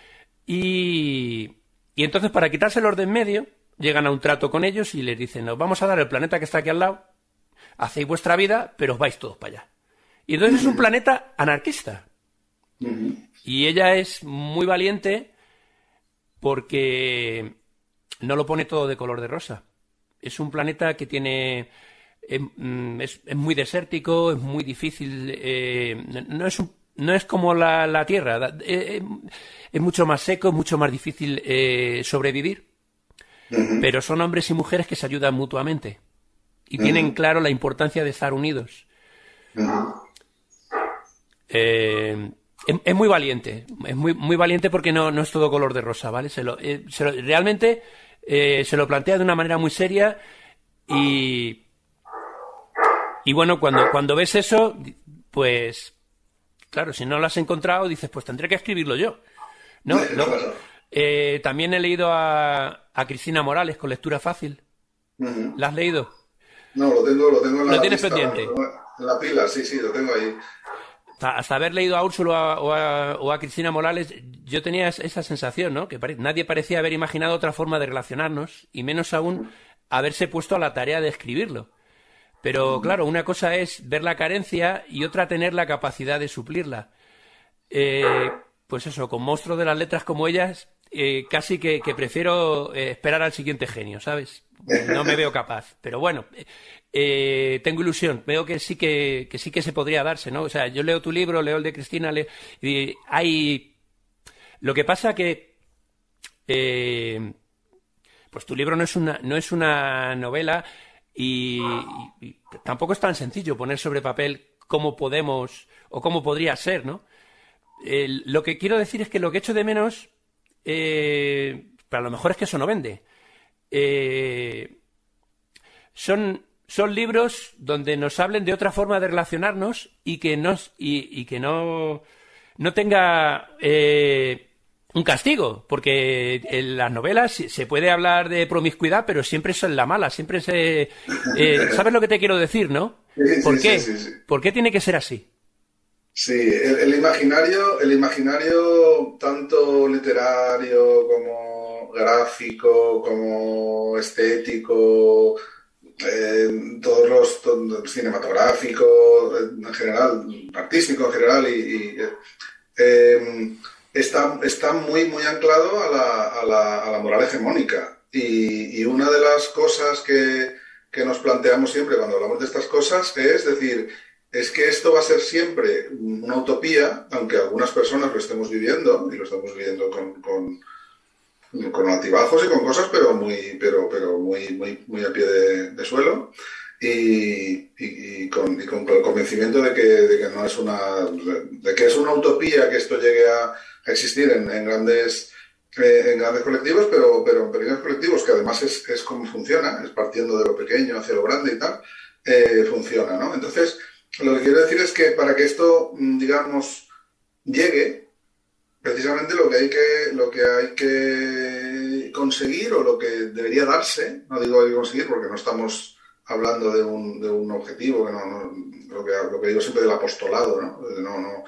y, y entonces para quitárselos de en medio llegan a un trato con ellos y les dicen, os vamos a dar el planeta que está aquí al lado, hacéis vuestra vida, pero os vais todos para allá. Y entonces es un planeta anarquista. Ujú. Y ella es muy valiente porque no lo pone todo de color de rosa. Es un planeta que tiene... Es, mm, es- es muy desértico, es muy difícil, eh, no es un- no es como la, la Tierra, da- eh, eh, es mucho más seco, es mucho más difícil eh, sobrevivir, Ujú. pero son hombres y mujeres que se ayudan mutuamente y tienen Ujú. claro la importancia de estar unidos. Ujú. Eh, es, es muy valiente, es muy, muy valiente porque no, no es todo color de rosa, ¿vale? Se lo, eh, se lo- realmente eh, se lo plantea de una manera muy seria y, y bueno, cuando, cuando ves eso, pues claro, si no lo has encontrado, dices, pues tendré que escribirlo yo, ¿no? Lo- Claro. eh, también he leído a, a Cristina Morales con lectura fácil. Ujú. ¿La has leído? No, lo tengo, lo tengo en ¿Lo la tienes lista, lo pendiente? tengo en la pila, sí, sí, lo tengo ahí. Hasta, hasta haber leído a Úrsula o a, o a Cristina Morales, yo tenía es- esa sensación, ¿no? Que pare- nadie parecía haber imaginado otra forma de relacionarnos y menos aún haberse puesto a la tarea de escribirlo. Pero claro, una cosa es ver la carencia y otra tener la capacidad de suplirla. Eh, pues eso, con monstruos de las letras como ellas, eh, casi que, que prefiero eh, esperar al siguiente genio, ¿sabes? No me veo capaz. Pero bueno, eh, eh, tengo ilusión. Veo que sí que, que sí que se podría darse, ¿no? O sea, yo leo tu libro, leo el de Cristina, leo, y hay... Lo que pasa que... eh, pues tu libro no es una, no es una novela y, y- y tampoco es tan sencillo poner sobre papel cómo podemos o cómo podría ser, ¿no? El- lo que quiero decir es que lo que echo de menos, eh, pero a lo mejor es que eso no vende, eh, son, son libros donde nos hablen de otra forma de relacionarnos y que, nos, y, y que no, no tenga eh, un castigo, porque en las novelas se se puede hablar de promiscuidad, pero siempre es en la mala, siempre se... eh, ¿sabes lo que te quiero decir, no? Sí, ¿Por sí, sí, qué? sí, sí. ¿Por qué tiene que ser así? Sí, el, el imaginario, el imaginario tanto literario como gráfico, como estético, eh, todos los to- cinematográfico, eh, en general, artístico en general, y, y, eh, eh, está, está muy, muy anclado a la, a la, a la moral hegemónica. Y, y una de las cosas que, que nos planteamos siempre cuando hablamos de estas cosas es decir, es que esto va a ser siempre una utopía, aunque algunas personas lo estemos viviendo, y lo estamos viviendo con, con, con altibajos y con cosas, pero muy, pero, pero muy, muy, muy a pie de, de suelo. Y, y, y, con, y, con, el convencimiento de que, de que no es una de que es una utopía que esto llegue a, a existir en, en grandes eh, en grandes colectivos, pero, pero en pequeños colectivos, que además es, es como funciona, es partiendo de lo pequeño hacia lo grande y tal, eh, funciona, ¿no? Entonces, lo que quiero decir es que para que esto, digamos, llegue, precisamente lo que hay que lo que hay que conseguir o lo que debería darse, no digo hay que conseguir porque no estamos hablando de un, de un objetivo, que no, no lo, que, lo que digo siempre del apostolado, ¿no? No, no,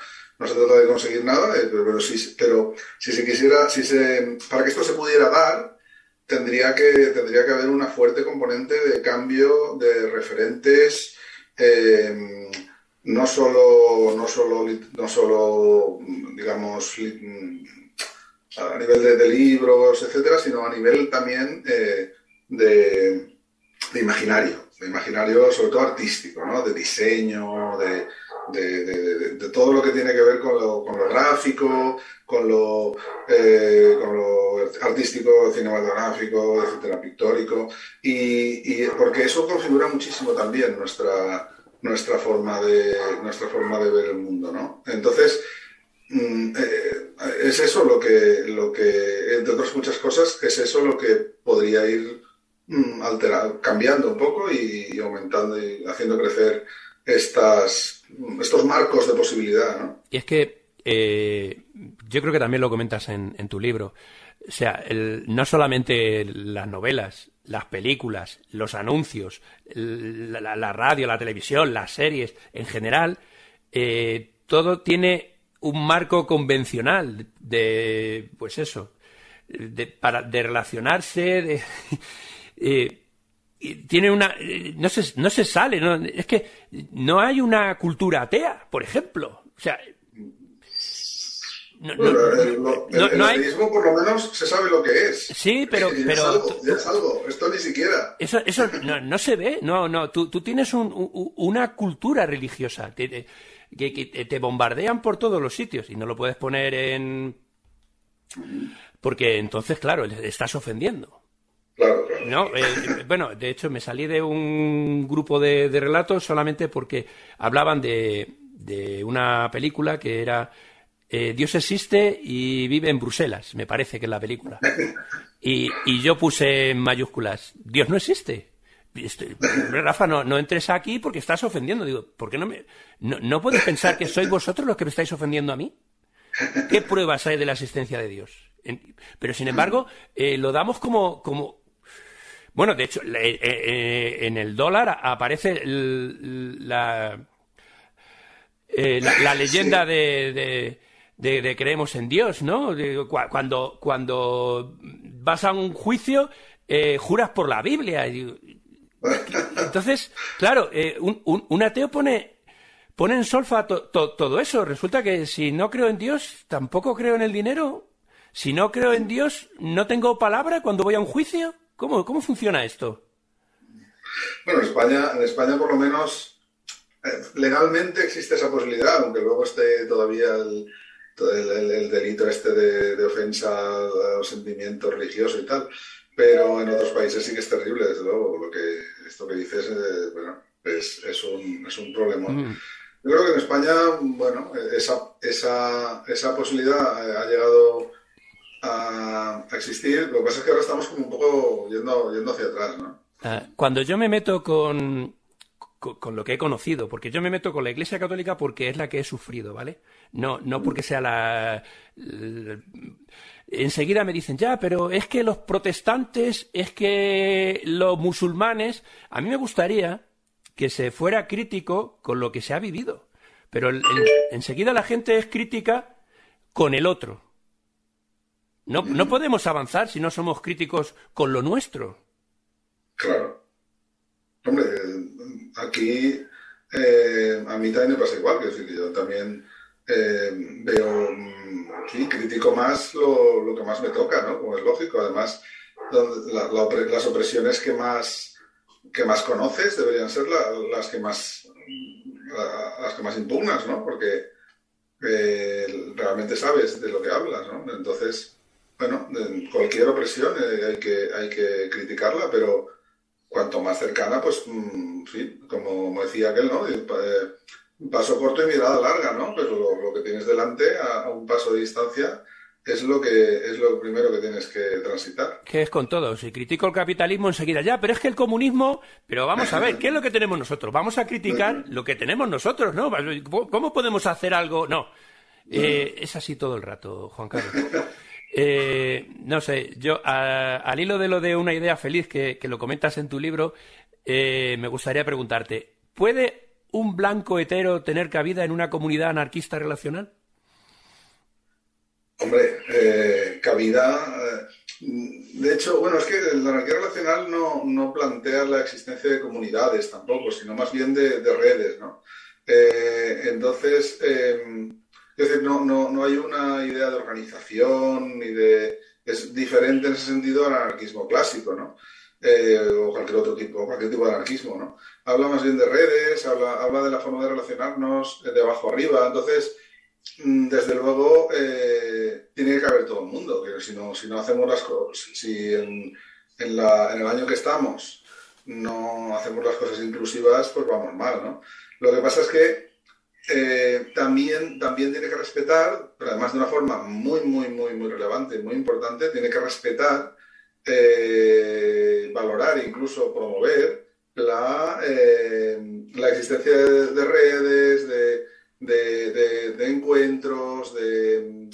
no se trata de conseguir nada, eh, pero, pero, si, pero si se quisiera, si se, para que esto se pudiera dar, tendría que, tendría que haber una fuerte componente de cambio de referentes, eh, no solo, no solo, no solo, digamos, a nivel de, de libros, etcétera, sino a nivel también eh, de, de imaginario, de imaginario sobre todo artístico, ¿no? De diseño, de, de, de, de, de todo lo que tiene que ver con lo, con lo gráfico, con lo, eh, con lo artístico, cinematográfico, etcétera, pictórico, y, y porque eso configura muchísimo también nuestra, nuestra forma de, nuestra forma de ver el mundo, ¿no? Entonces, Eh, es eso lo que, lo que, entre otras muchas cosas, es eso lo que podría ir mm, alterando, cambiando un poco y, y aumentando y haciendo crecer estas, estos marcos de posibilidad, ¿no? Y es que eh, yo creo que también lo comentas en, en tu libro. O sea, el, no solamente las novelas, las películas, los anuncios, la, la, la radio, la televisión, las series, en general, eh, todo tiene un marco convencional de, pues eso, de, para, de relacionarse, de, eh, tiene una, no se, no se sale, no, es que no hay una cultura atea, por ejemplo, o sea, no, bueno, no, el, lo, el, no, el no ateísmo hay... por lo menos se sabe lo que es. Sí, pero, ya pero es algo, tú, ya es algo, esto ni siquiera. Eso, eso no, no se ve, no, no, tú, tú tienes un, un, una cultura religiosa. Te, te, Que, que te bombardean por todos los sitios y no lo puedes poner en... Porque entonces, claro, le estás ofendiendo. Claro, claro. ¿No? Eh, bueno, de hecho, me salí de un grupo de, de relatos solamente porque hablaban de, de una película que era eh, Dios existe y vive en Bruselas, me parece que es la película. Y, y yo puse en mayúsculas, Dios no existe. Rafa, no, no entres aquí porque estás ofendiendo. Digo, ¿por qué no me...? ¿No, no puedes pensar que sois vosotros los que me estáis ofendiendo a mí? ¿Qué pruebas hay de la existencia de Dios? En, pero, sin embargo, eh, lo damos como... como bueno, de hecho, eh, eh, en el dólar aparece el, la, eh, la, la leyenda de, de, de, de creemos en Dios, ¿no? De, cuando, cuando vas a un juicio, eh, juras por la Biblia. Y, entonces, claro, eh, un, un, un ateo pone, pone en solfa to, to, todo eso. Resulta que si no creo en Dios, tampoco creo en el dinero. Si no creo en Dios, no tengo palabra cuando voy a un juicio. ¿Cómo, cómo funciona esto? Bueno, en España, en España por lo menos eh, legalmente existe esa posibilidad, aunque luego esté todavía el, el, el, el delito este de, de ofensa a los sentimientos religiosos y tal. Pero en otros países sí que es terrible, desde luego. Lo que, esto que dices, eh, bueno, es, es, un, es un problema. Mm. Yo creo que en España, bueno, esa, esa, esa posibilidad ha llegado a, a existir. Lo que pasa es que ahora estamos como un poco yendo, yendo hacia atrás, ¿no? Cuando yo me meto con, con, con lo que he conocido, porque yo me meto con la Iglesia Católica porque es la que he sufrido, ¿vale? No, no porque sea la... la enseguida me dicen, ya, pero es que los protestantes, es que los musulmanes... A mí me gustaría que se fuera crítico con lo que se ha vivido, pero en, enseguida la gente es crítica con el otro. No, no podemos avanzar si no somos críticos con lo nuestro. Claro. Hombre, aquí eh, a mí también me pasa igual, que decir que yo también... Eh, veo, sí, critico más lo, lo que más me toca, ¿no? Como es lógico. Además, la, la, las opresiones que más, que más conoces deberían ser la, las que más la, las que más impugnas, ¿no? Porque eh, realmente sabes de lo que hablas, ¿no? Entonces, bueno, cualquier opresión eh, hay que, hay que criticarla, pero cuanto más cercana, pues, mm, sí, como decía aquel, ¿no? Eh, paso corto y mirada larga, ¿no? Pero lo, lo que tienes delante, a, a un paso de distancia, es lo que es lo primero que tienes que transitar. ¿Qué es con todo? Si critico el capitalismo enseguida, ya, pero es que el comunismo... Pero vamos a ver, ¿qué es lo que tenemos nosotros? Vamos a criticar lo que tenemos nosotros, ¿no? ¿Cómo podemos hacer algo? No. Eh, es así todo el rato, Juan Carlos. Eh, no sé, yo a, al hilo de lo de una idea feliz que, que lo comentas en tu libro, eh, me gustaría preguntarte, ¿puede un blanco hetero tener cabida en una comunidad anarquista relacional? Hombre, eh, cabida. Eh, de hecho, bueno, es que la anarquía relacional no, no plantea la existencia de comunidades tampoco, sino más bien de, de redes, ¿no? Eh, entonces, eh, es decir, no, no, no hay una idea de organización ni de. Es diferente en ese sentido al anarquismo clásico, ¿no? Eh, o cualquier otro tipo, cualquier tipo de anarquismo, ¿no? Habla más bien de redes, habla, habla de la forma de relacionarnos de abajo arriba. Entonces, desde luego, eh, tiene que caber todo el mundo, que si no, si no hacemos las cosas, si en, en, la, en el año que estamos no hacemos las cosas inclusivas, pues vamos mal, ¿no? Lo que pasa es que eh, también, también tiene que respetar, pero además de una forma muy, muy, muy, muy relevante, muy importante, tiene que respetar, eh, valorar e incluso promover la, eh, la existencia de, de redes, de de, de, de encuentros, de,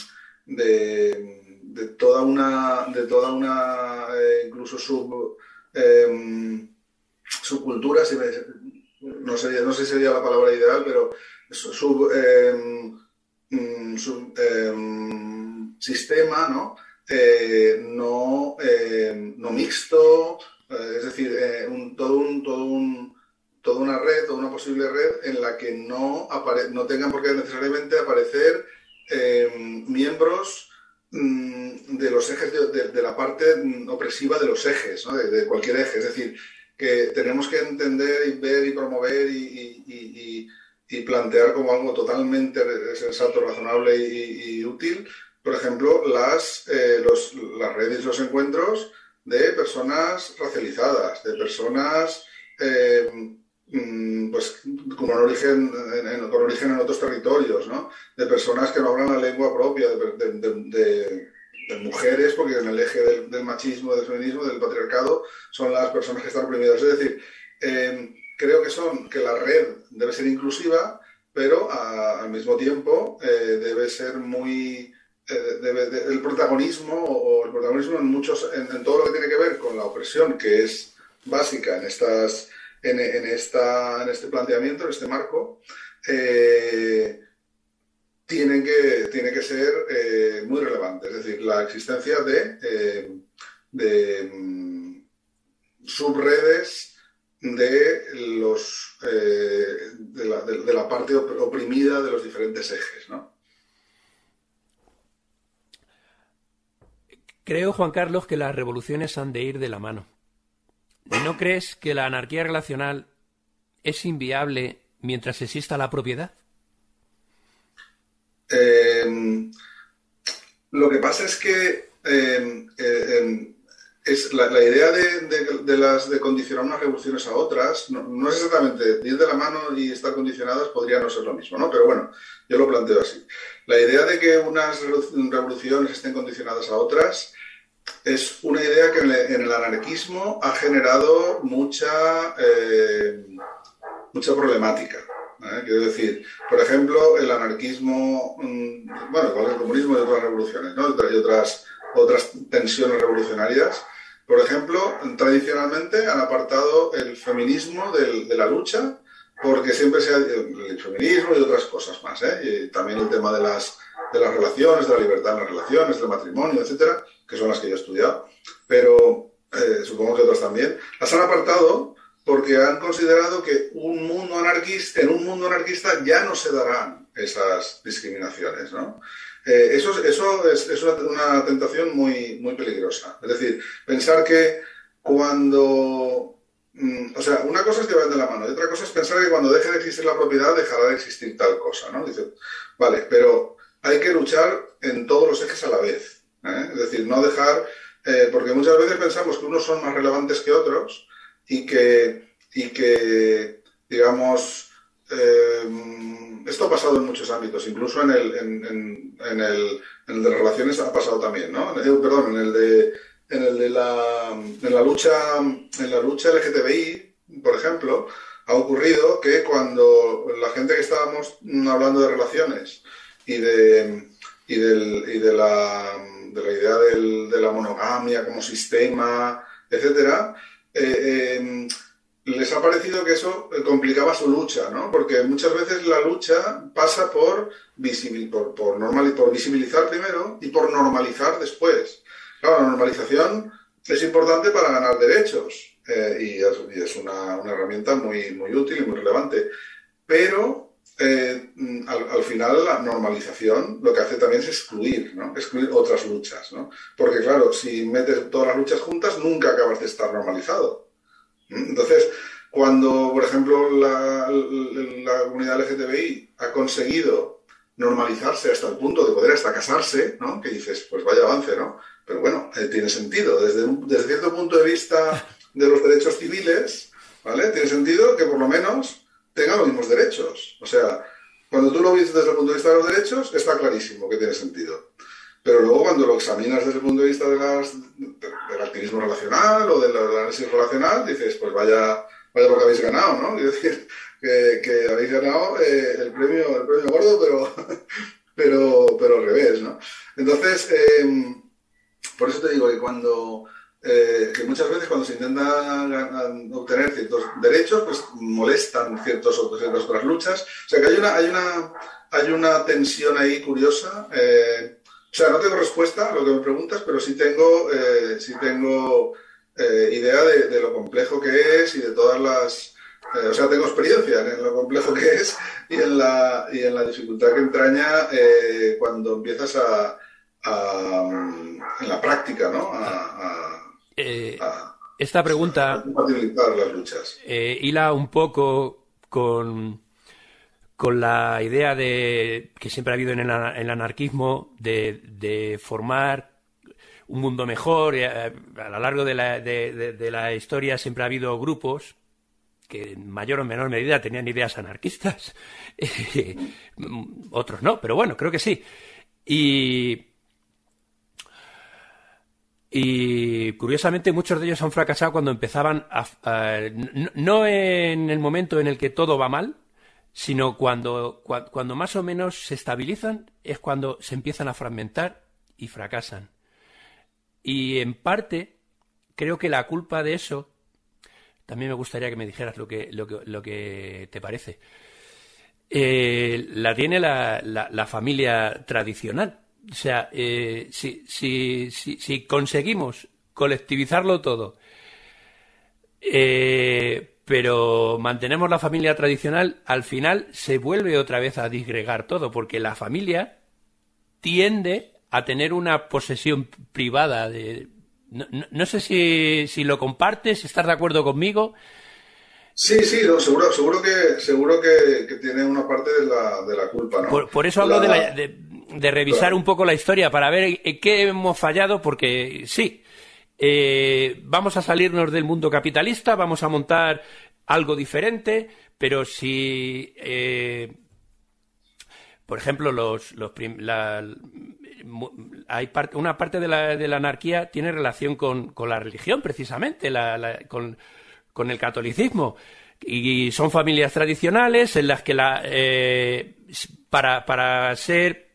de, de, toda una, de toda una eh, incluso sub, eh, subcultura, si me, no, sé, no sé si sería la palabra ideal, pero sub, eh, sub eh, sistema, ¿no? Eh, no, eh, no mixto, eh, es decir, eh, un, todo un, todo un toda una red o una posible red en la que no, apare no tengan por qué necesariamente aparecer eh, miembros mmm, de los ejes, de, de, de la parte opresiva de los ejes, ¿no? de, de cualquier eje. Es decir, que tenemos que entender y ver y promover y, y, y, y plantear como algo totalmente sensato, razonable y, y útil, por ejemplo, las, eh, los, las redes y los encuentros de personas racializadas, de personas eh, pues con origen en, con origen en otros territorios, ¿no? De personas que no hablan la lengua propia, de, de, de, de, de mujeres, porque en el eje del, del machismo, del feminismo, del patriarcado, son las personas que están oprimidas. Es decir, eh, creo que son que la red debe ser inclusiva, pero a, al mismo tiempo eh, debe ser muy eh, debe, de, el protagonismo o el protagonismo en muchos en, en todo lo que tiene que ver con la opresión, que es básica en estas En, en, esta, en este planteamiento, en este marco, eh, tienen que, tiene que ser eh, muy relevante. Es decir, la existencia de, eh, de um, subredes de, los, eh, de, la, de, de la parte oprimida de los diferentes ejes, ¿no? Creo, Juan Carlos, que las revoluciones han de ir de la mano. ¿No crees que la anarquía relacional es inviable mientras exista la propiedad? Eh, lo que pasa es que eh, eh, es la, la idea de, de, de, las, de condicionar unas revoluciones a otras no, no es exactamente ir de la mano y estar condicionadas, podría no ser lo mismo, ¿no? Pero bueno, yo lo planteo así. La idea de que unas revoluciones estén condicionadas a otras es una idea que en el anarquismo ha generado mucha, eh, mucha problemática. ¿eh? Quiero decir, por ejemplo, el anarquismo, bueno, igual el comunismo y otras revoluciones, ¿no? Y otras, otras tensiones revolucionarias, por ejemplo, tradicionalmente han apartado el feminismo del, de la lucha, porque siempre se ha el feminismo y otras cosas más, ¿eh? Y también el tema de las, de las relaciones, de la libertad en las relaciones, del matrimonio, etcétera, que son las que yo he estudiado, pero eh, supongo que otras también, las han apartado porque han considerado que un mundo anarquista, en un mundo anarquista ya no se darán esas discriminaciones, ¿no? Eh, eso eso es, es una, una tentación muy, muy peligrosa. Es decir, pensar que cuando... Mm, o sea, una cosa es que vayan de la mano y otra cosa es pensar que cuando deje de existir la propiedad dejará de existir tal cosa, ¿no? Dice, vale, pero hay que luchar en todos los ejes a la vez. ¿eh? Es decir, no dejar... Eh, porque muchas veces pensamos que unos son más relevantes que otros y que, y que digamos, eh, esto ha pasado en muchos ámbitos, incluso en el, en, en, en, el, en el de relaciones ha pasado también, ¿no? Eh, perdón, en el de, en el de la, en la lucha, en la lucha L G T B I, por ejemplo, ha ocurrido que cuando la gente que estábamos hablando de relaciones y de, y del, y de la, de la idea del, de la monogamia como sistema, etcétera, eh, eh, les ha parecido que eso complicaba su lucha, ¿no? Porque muchas veces la lucha pasa por, visibil, por, por, normal, por visibilizar primero y por normalizar después. Claro, la normalización es importante para ganar derechos eh, y es, y es una, una herramienta muy, muy útil y muy relevante. Pero eh, al, al final la normalización lo que hace también es excluir, ¿no? Excluir otras luchas, ¿no? Porque claro, si metes todas las luchas juntas, nunca acabas de estar normalizado. Entonces, cuando, por ejemplo, la, la comunidad L G T B I ha conseguido normalizarse hasta el punto de poder hasta casarse, ¿no? Que dices, pues vaya avance, ¿no? Pero bueno, eh, tiene sentido. Desde, un, desde cierto punto de vista de los derechos civiles, ¿vale? Tiene sentido que por lo menos tengan los mismos derechos. O sea, cuando tú lo ves desde el punto de vista de los derechos, está clarísimo que tiene sentido. Pero luego cuando lo examinas desde el punto de vista de las, de, del activismo relacional o del análisis relacional, dices, pues vaya, vaya porque habéis ganado, ¿no? Es decir, que, que habéis ganado eh, el premio el premio gordo, pero, pero, pero al revés, ¿no? Entonces, eh, por eso te digo que cuando... Eh, que muchas veces cuando se intenta obtener ciertos derechos, pues molestan ciertos otros, ciertas otras luchas. O sea que hay una, hay una, hay una tensión ahí curiosa. Eh, o sea, no tengo respuesta a lo que me preguntas, pero sí tengo, eh, sí tengo eh, idea de, de lo complejo que es y de todas las... Eh, o sea, tengo experiencia en lo complejo que es y en la, y en la dificultad que entraña eh, cuando empiezas a, a... en la práctica, ¿no? A, a, Eh, a, esta pregunta a compatibilizar las luchas. Eh, hila un poco con, con la idea de que siempre ha habido en el, en el anarquismo de, de formar un mundo mejor. A, a lo largo de la, de, de, de la historia siempre ha habido grupos que en mayor o menor medida tenían ideas anarquistas. Otros no, pero bueno, creo que sí. Y... Y curiosamente muchos de ellos han fracasado cuando empezaban a, a no, no en el momento en el que todo va mal, sino cuando, cuando, cuando más o menos se estabilizan, es cuando se empiezan a fragmentar y fracasan. Y en parte creo que la culpa de eso, también me gustaría que me dijeras lo que, lo que, lo que te parece, eh, la tiene la, la, la familia tradicional. O sea, eh, si, si, si, si conseguimos colectivizarlo todo, eh, pero mantenemos la familia tradicional, al final se vuelve otra vez a disgregar todo, porque la familia tiende a tener una posesión privada de... No, no, no sé si, si lo compartes, si estás de acuerdo conmigo. Sí, sí, no, seguro, seguro que seguro que, que tiene una parte de la, de la culpa, ¿no? Por, por eso hablo la... de, la, de, de revisar claro. un poco la historia para ver en qué hemos fallado, porque sí, eh, vamos a salirnos del mundo capitalista, vamos a montar algo diferente, pero si, eh, por ejemplo, los, los prim, la, hay parte, una parte de la, de la anarquía tiene relación con, con la religión, precisamente, la, la, con con el catolicismo, y son familias tradicionales en las que la eh, para, para ser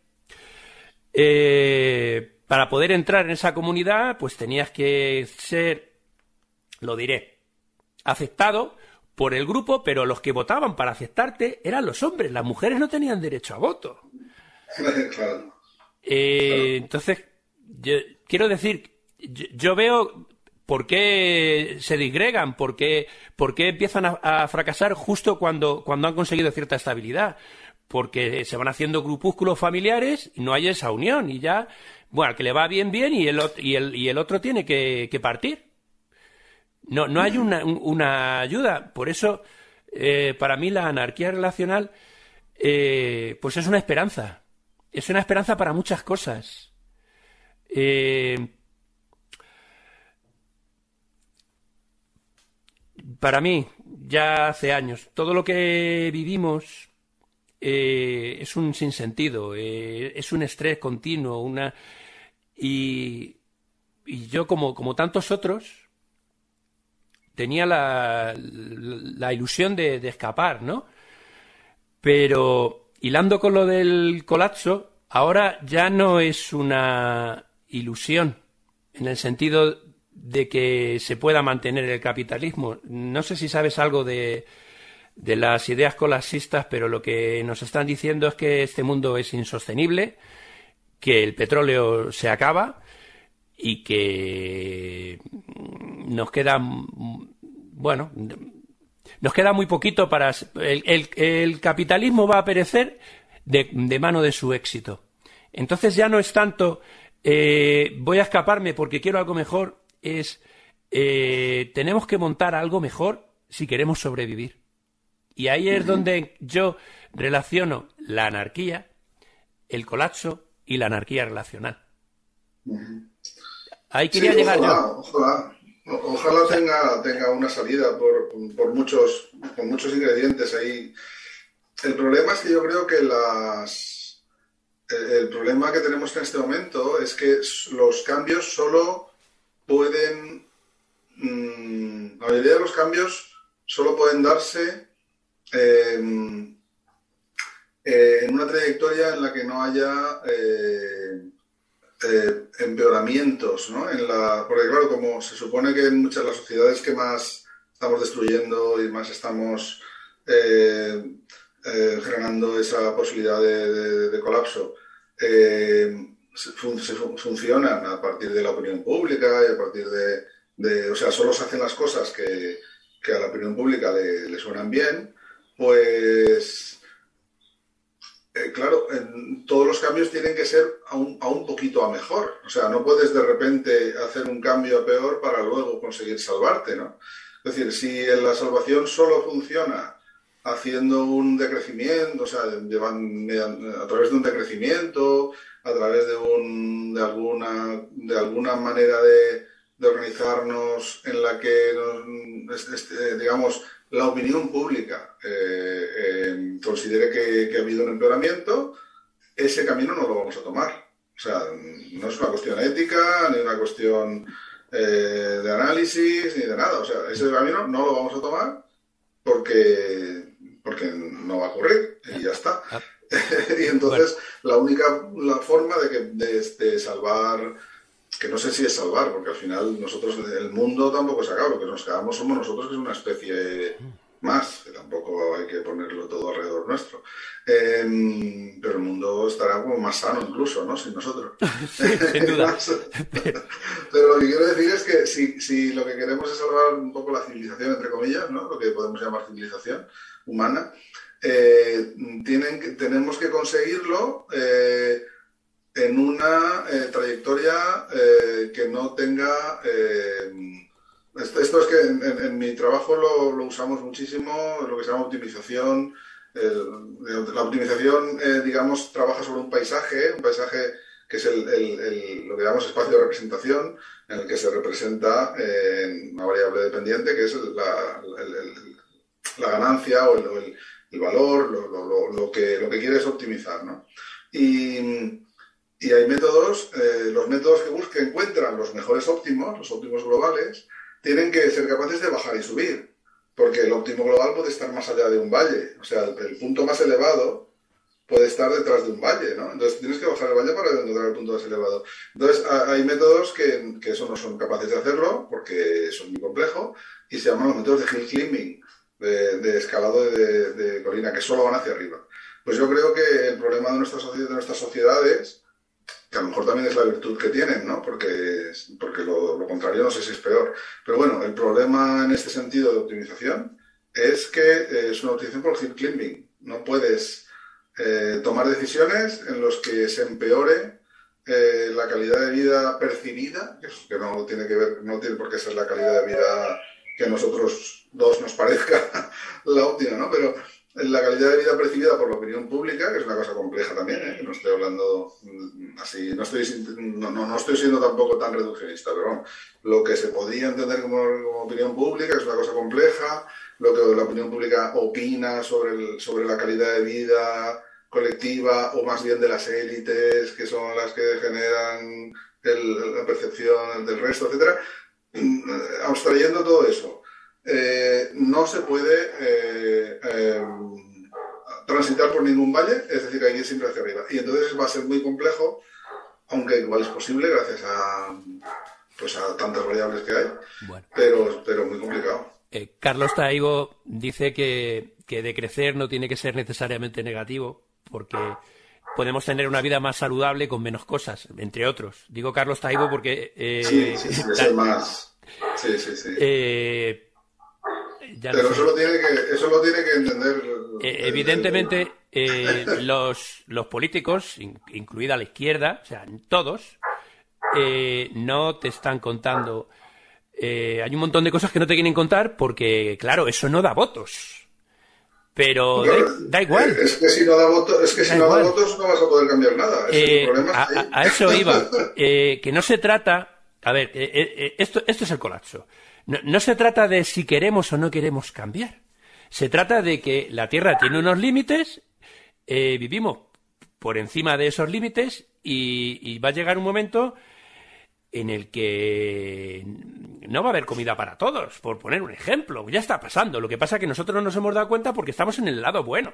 eh, para poder entrar en esa comunidad pues tenías que ser, lo diré, aceptado por el grupo, pero los que votaban para aceptarte eran los hombres, las mujeres no tenían derecho a voto. Claro. Eh, Claro. Entonces yo, quiero decir, yo, yo veo ¿por qué se disgregan? ¿Por qué, por qué empiezan a, a fracasar justo cuando, cuando han conseguido cierta estabilidad? Porque se van haciendo grupúsculos familiares y no hay esa unión. Y ya, bueno, al que le va bien, bien, y el, y el, y el otro tiene que, que partir. No, no hay una, una ayuda. Por eso, eh, para mí, la anarquía relacional, eh, pues es una esperanza. Es una esperanza para muchas cosas. Eh... Para mí, ya hace años, todo lo que vivimos eh, es un sinsentido, eh, es un estrés continuo, una y, y yo como, como tantos otros tenía la, la ilusión de, de escapar, ¿no? Pero hilando con lo del colapso, ahora ya no es una ilusión en el sentido de que se pueda mantener el capitalismo. No sé si sabes algo de, de las ideas colapsistas, pero lo que nos están diciendo es que este mundo es insostenible, que el petróleo se acaba y que nos queda, bueno, nos queda muy poquito para... El, el, el capitalismo va a perecer de, de mano de su éxito. Entonces ya no es tanto eh, voy a escaparme porque quiero algo mejor, es eh, tenemos que montar algo mejor si queremos sobrevivir. Y ahí es donde yo relaciono la anarquía, el colapso y la anarquía relacional. Ahí quería sí, llegar ojalá, yo. Ojalá, ojalá o sea, tenga, tenga una salida por, por muchos, con muchos ingredientes ahí. El problema es que yo creo que las... El, el problema que tenemos en este momento es que los cambios solo pueden... Mmm, la mayoría de los cambios solo pueden darse eh, eh, en una trayectoria en la que no haya... Eh, Eh, empeoramientos, ¿no? En la, porque claro, como se supone que en muchas de las sociedades que más estamos destruyendo y más estamos eh, eh, generando esa posibilidad de, de, de colapso, eh, se, fun, se fun, funcionan a partir de la opinión pública y a partir de, de o sea, solo se hacen las cosas que, que a la opinión pública le, le suenan bien, pues... Eh, claro, en, todos los cambios tienen que ser a un, a un poquito a mejor. O sea, no puedes de repente hacer un cambio a peor para luego conseguir salvarte, ¿no? Es decir, si la salvación solo funciona haciendo un decrecimiento, o sea, llevan, a través de un decrecimiento, a través de, un, de, alguna, de alguna manera de, de organizarnos en la que, nos, este, digamos, la opinión pública eh, eh, considere que, que ha habido un empeoramiento, ese camino no lo vamos a tomar. O sea, no es una cuestión ética, ni una cuestión eh, de análisis, ni de nada. O sea, ese camino no lo vamos a tomar porque, porque no va a ocurrir y ya está. Y entonces, la única la forma de, que, de, de salvar... que no sé si es salvar, porque al final nosotros, el mundo tampoco se acaba, lo que nos quedamos somos nosotros, que es una especie más, que tampoco hay que ponerlo todo alrededor nuestro. Eh, pero el mundo estará como más sano incluso, ¿no? Sin nosotros. Sí, sin duda. Pero lo que quiero decir es que si, si lo que queremos es salvar un poco la civilización, entre comillas, ¿no? Lo que podemos llamar civilización humana, eh, tienen que, tenemos que conseguirlo... Eh, en una eh, trayectoria eh, que no tenga... Eh, esto, esto es que en, en, en mi trabajo lo, lo usamos muchísimo, lo que se llama optimización. Eh, la optimización, eh, digamos, trabaja sobre un paisaje, un paisaje que es el, el, el, lo que llamamos espacio de representación, en el que se representa eh, una variable dependiente, que es la, el, el, la ganancia o el, el, el valor, lo, lo, lo, que, lo que quieres optimizar, ¿no? Y... Y hay métodos, eh, los métodos que buscan, encuentran los mejores óptimos, los óptimos globales, tienen que ser capaces de bajar y subir, porque el óptimo global puede estar más allá de un valle, o sea, el, el punto más elevado puede estar detrás de un valle, ¿no? Entonces tienes que bajar el valle para encontrar el punto más elevado. Entonces hay métodos que, que eso no son capaces de hacerlo, porque son muy complejos, y se llaman los métodos de hill climbing, de, de escalado de, de colina, que solo van hacia arriba. Pues yo creo que el problema de nuestras, de nuestras sociedades, que a lo mejor también es la virtud que tienen, ¿no? Porque, porque lo, lo contrario no sé si es peor. Pero bueno, el problema en este sentido de optimización es que eh, es una optimización por hill climbing. No puedes eh, tomar decisiones en las que se empeore eh, la calidad de vida percibida, que no tiene que ver, no tiene por qué ser la calidad de vida que a nosotros dos nos parezca la óptima, ¿no? Pero la calidad de vida percibida por la opinión pública, que es una cosa compleja también, ¿eh? No estoy hablando así, no estoy, no, no, no estoy siendo tampoco tan reduccionista, pero bueno, lo que se podría entender como, como opinión pública es una cosa compleja, lo que la opinión pública opina sobre, el, sobre la calidad de vida colectiva, o más bien de las élites, que son las que generan el, la percepción del resto, etcétera. Abstrayendo todo eso, Eh, no se puede eh, eh, transitar por ningún valle, es decir, hay que ir siempre hacia arriba. Y entonces va a ser muy complejo, aunque igual es posible gracias a, pues a tantas variables que hay, bueno. pero, pero muy complicado. Eh, Carlos Taibo dice que, que decrecer no tiene que ser necesariamente negativo, porque podemos tener una vida más saludable con menos cosas, entre otros. Digo Carlos Taibo porque... Eh, sí, sí, sí, es el más... Sí, sí, sí. Eh, Pero eso lo, tiene que, eso lo tiene que entender... Eh, evidentemente, eh, los, los políticos, in, incluida la izquierda, o sea, todos, eh, no te están contando... Eh, hay un montón de cosas que no te quieren contar porque, claro, eso no da votos. Pero claro, da, da igual. Es que si no da, voto, es que da si no da votos no vas a poder cambiar nada. Eh, el problema a, ahí. a eso iba. Eh, que no se trata... A ver, eh, eh, esto, esto es el colapso. No, no se trata de si queremos o no queremos cambiar. Se trata de que la Tierra tiene unos límites, eh, vivimos por encima de esos límites y, y va a llegar un momento en el que no va a haber comida para todos, por poner un ejemplo. Ya está pasando. Lo que pasa es que nosotros no nos hemos dado cuenta porque estamos en el lado bueno.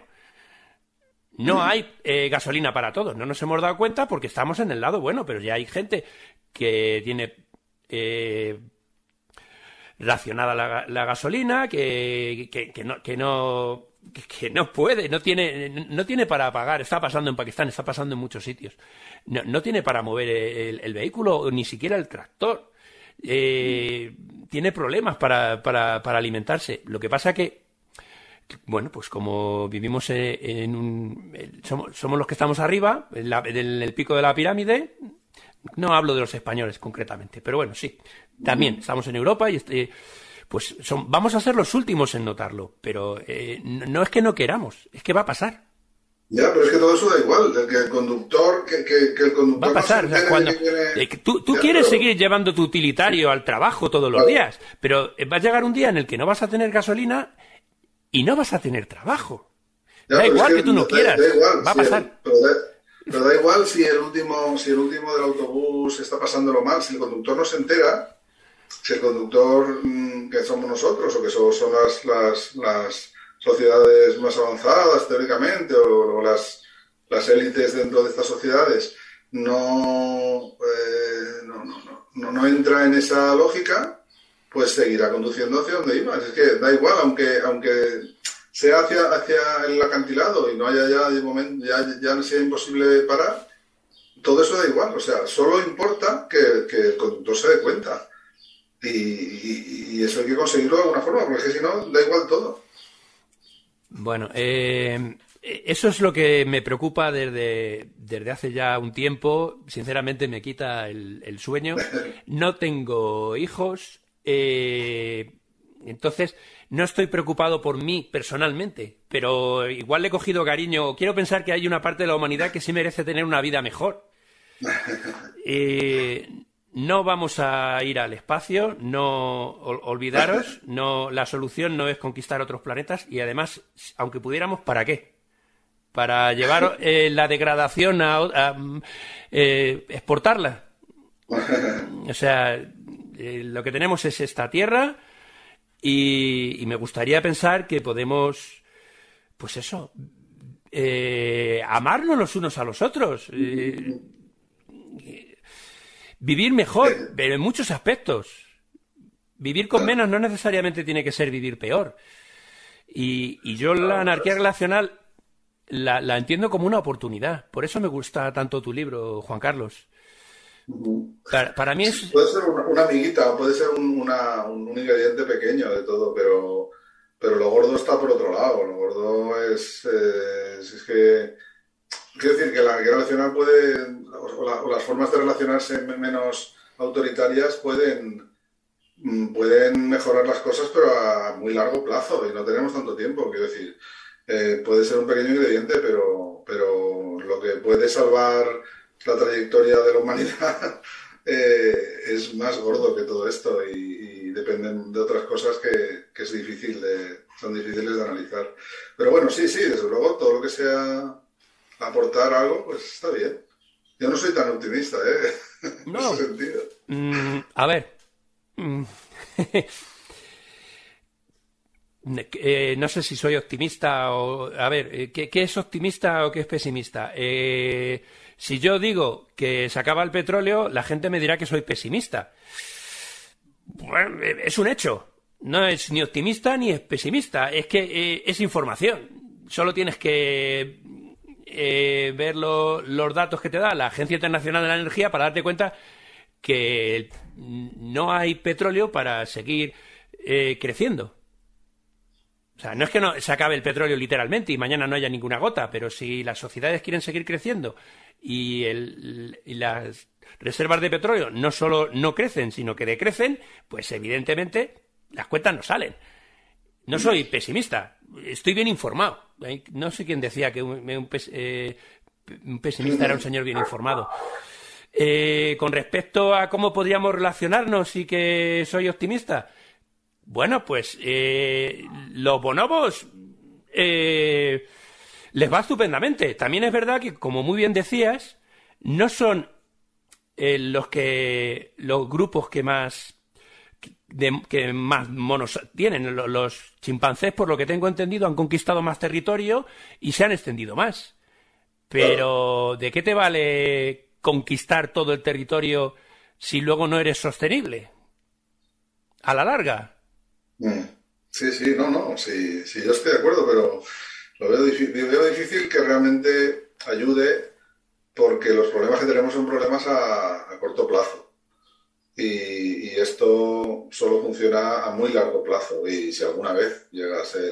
No hay eh, gasolina para todos. No nos hemos dado cuenta porque estamos en el lado bueno, pero ya hay gente que tiene eh, racionada la, la gasolina, que, que, que no... Que no Que, que no puede, no tiene, no tiene para pagar. Está pasando en Pakistán, está pasando en muchos sitios. No, no tiene para mover el, el vehículo, ni siquiera el tractor. Eh, tiene problemas para, para, para alimentarse. Lo que pasa que, bueno, pues como vivimos en, en un... Somos, somos los que estamos arriba, en, la, en el pico de la pirámide. No hablo de los españoles concretamente, pero bueno, sí. También estamos en Europa y... Este, pues son, vamos a ser los últimos en notarlo, pero eh, no, no es que no queramos, es que va a pasar. Ya, pero es que todo eso da igual, el que el conductor, que, que, que el conductor... Va a pasar, no o sea, cuando, viene... eh, tú, tú ya, quieres pero... seguir llevando tu utilitario al trabajo todos los claro. días, pero va a llegar un día en el que no vas a tener gasolina y no vas a tener trabajo. Ya, da igual es que, que tú no da, quieras, da igual, va a si pasar. El, pero, da, pero da igual si el último, si el último del autobús está pasándolo mal, si el conductor no se entera... Si el conductor mmm, que somos nosotros o que son, son las, las, las sociedades más avanzadas teóricamente o, o las, las élites dentro de estas sociedades no, eh, no, no, no, no, no entra en esa lógica, pues seguirá conduciendo hacia donde iba. Es que da igual, aunque, aunque sea hacia, hacia el acantilado y no haya ya de momento, ya, ya sea imposible parar, todo eso da igual. O sea, solo importa que, que el conductor se dé cuenta. Y, y, y eso hay que conseguirlo de alguna forma, porque es que si no, da igual todo. Bueno, eh, eso es lo que me preocupa desde, desde hace ya un tiempo. Sinceramente me quita el, el sueño. No tengo hijos, eh, entonces no estoy preocupado por mí personalmente, pero igual le he cogido cariño. Quiero pensar que hay una parte de la humanidad que sí merece tener una vida mejor. Eh, No vamos a ir al espacio, no ol, olvidaros, no, la solución no es conquistar otros planetas y además, aunque pudiéramos, ¿para qué? Para llevar eh, la degradación a, a eh, exportarla. O sea, eh, lo que tenemos es esta Tierra y, y me gustaría pensar que podemos, pues eso, eh, amarnos los unos a los otros. Eh, Vivir mejor, pero en muchos aspectos. Vivir con menos no necesariamente tiene que ser vivir peor. Y, y yo la anarquía relacional la, la entiendo como una oportunidad. Por eso me gusta tanto tu libro, Juan Carlos. Para, para mí es... Puede ser una, una amiguita, puede ser un, una, un ingrediente pequeño de todo, pero, pero lo gordo está por otro lado. Lo gordo es, eh, es, es que... Quiero decir que la anarquía relacional puede, o, la, o las formas de relacionarse menos autoritarias pueden, pueden mejorar las cosas, pero a muy largo plazo, y no tenemos tanto tiempo. Quiero decir, eh, puede ser un pequeño ingrediente, pero, pero lo que puede salvar la trayectoria de la humanidad eh, es más gordo que todo esto, y, y dependen de otras cosas que, que es difícil de, son difíciles de analizar. Pero bueno, sí, sí, desde luego, todo lo que sea aportar algo, pues está bien. Yo no soy tan optimista, ¿eh? No. En ese sentido. Mm, a ver. Mm. eh, no sé si soy optimista o... A ver, ¿qué, qué es optimista o qué es pesimista? Eh, si yo digo que se acaba el petróleo, la gente me dirá que soy pesimista. Bueno, es un hecho. No es ni optimista ni es pesimista. Es que eh, es información. Solo tienes que eh, ver lo, los datos que te da la Agencia Internacional de la Energía para darte cuenta que no hay petróleo para seguir eh, creciendo. O sea, no es que no se acabe el petróleo literalmente y mañana no haya ninguna gota, pero si las sociedades quieren seguir creciendo y, el, y las reservas de petróleo no solo no crecen, sino que decrecen, pues evidentemente las cuentas no salen. No soy pesimista, estoy bien informado. No sé quién decía que un, un, pes, eh, un pesimista era un señor bien informado. Eh, con respecto a cómo podríamos relacionarnos y que soy optimista, bueno, pues eh, los bonobos eh, les va estupendamente. También es verdad que, como muy bien decías, no son eh, los que los grupos que más de, que más monos tienen. Los, los chimpancés, por lo que tengo entendido, han conquistado más territorio y se han extendido más. Pero ¿de qué te vale conquistar todo el territorio si luego no eres sostenible? A la larga. Sí, sí, no, no, sí, sí, yo estoy de acuerdo, pero lo veo difícil, veo difícil que realmente ayude porque los problemas que tenemos son problemas a, a corto plazo y, y esto solo funciona a muy largo plazo y si alguna vez llega a ser...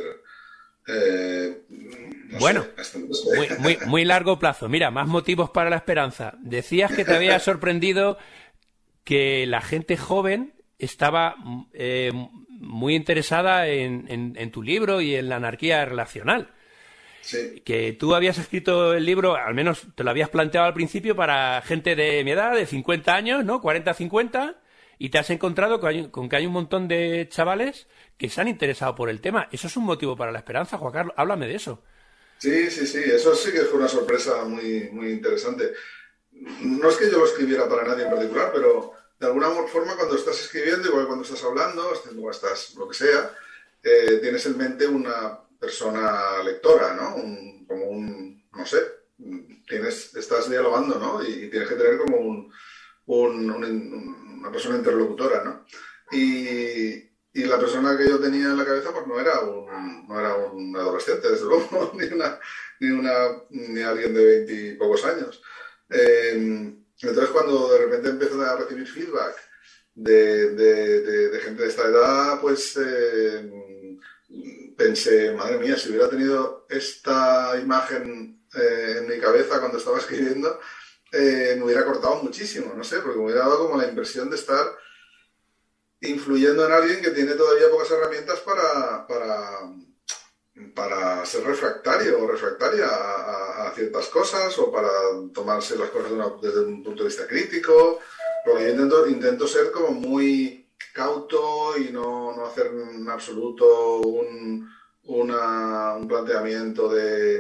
Eh, no bueno, sé, muy, muy, muy largo plazo. Mira, más motivos para la esperanza. Decías que te había sorprendido que la gente joven estaba eh, muy interesada en, en, en tu libro y en la anarquía relacional. Sí. Que tú habías escrito el libro, al menos te lo habías planteado al principio para gente de mi edad, de cincuenta años, ¿no? cuarenta, cincuenta, y te has encontrado con, hay, con que hay un montón de chavales que se han interesado por el tema. ¿Eso es un motivo para la esperanza, Juan Carlos? Háblame de eso. Sí, sí, sí, eso sí que fue una sorpresa muy, muy interesante. No es que yo lo escribiera para nadie en particular, pero de alguna forma cuando estás escribiendo, igual cuando estás hablando, o estás lo que sea, eh, tienes en mente una persona lectora, ¿no? Un, como un, no sé, tienes, estás dialogando, ¿no? Y, y tienes que tener como un, un, un, una persona interlocutora, ¿no? Y, y la persona que yo tenía en la cabeza pues no era un, no era un adolescente, desde luego, ni, una, ni, una, ni alguien de veintipocos años. Eh, entonces cuando de repente empecé a recibir feedback de, de, de, de gente de esta edad, pues eh, pensé, madre mía, si hubiera tenido esta imagen eh, en mi cabeza cuando estaba escribiendo, eh, me hubiera cortado muchísimo, no sé, porque me hubiera dado como la impresión de estar influyendo en alguien que tiene todavía pocas herramientas para, para, para ser refractario o refractaria a, a ciertas cosas o para tomarse las cosas de una, desde un punto de vista crítico. Porque yo intento, intento ser como muy cauto y no, no hacer en absoluto un, una, un planteamiento de,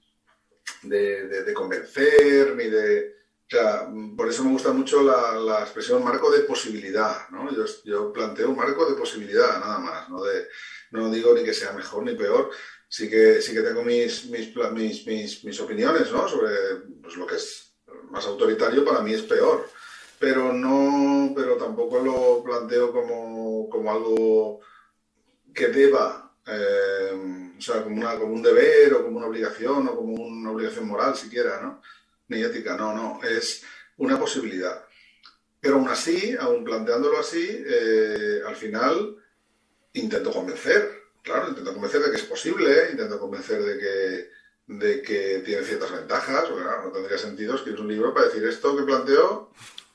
de, de, de convencer ni de... O sea, por eso me gusta mucho la, la expresión marco de posibilidad, ¿no? Yo, yo planteo un marco de posibilidad, nada más, ¿no? De, no digo ni que sea mejor ni peor, sí que, sí que tengo mis, mis, mis, mis, mis opiniones, ¿no? Sobre pues, lo que es más autoritario para mí es peor, pero no, pero tampoco lo planteo como, como algo que deba, eh, o sea, como, una, como un deber o como una obligación o como una obligación moral siquiera, ¿no? Ni ética, no, no, es una posibilidad. Pero aún así, aún planteándolo así, eh, al final intento convencer, claro, intento convencer de que es posible, intento convencer de que, de que tiene ciertas ventajas, porque claro, no tendría sentido escribir un libro para decir esto que planteo,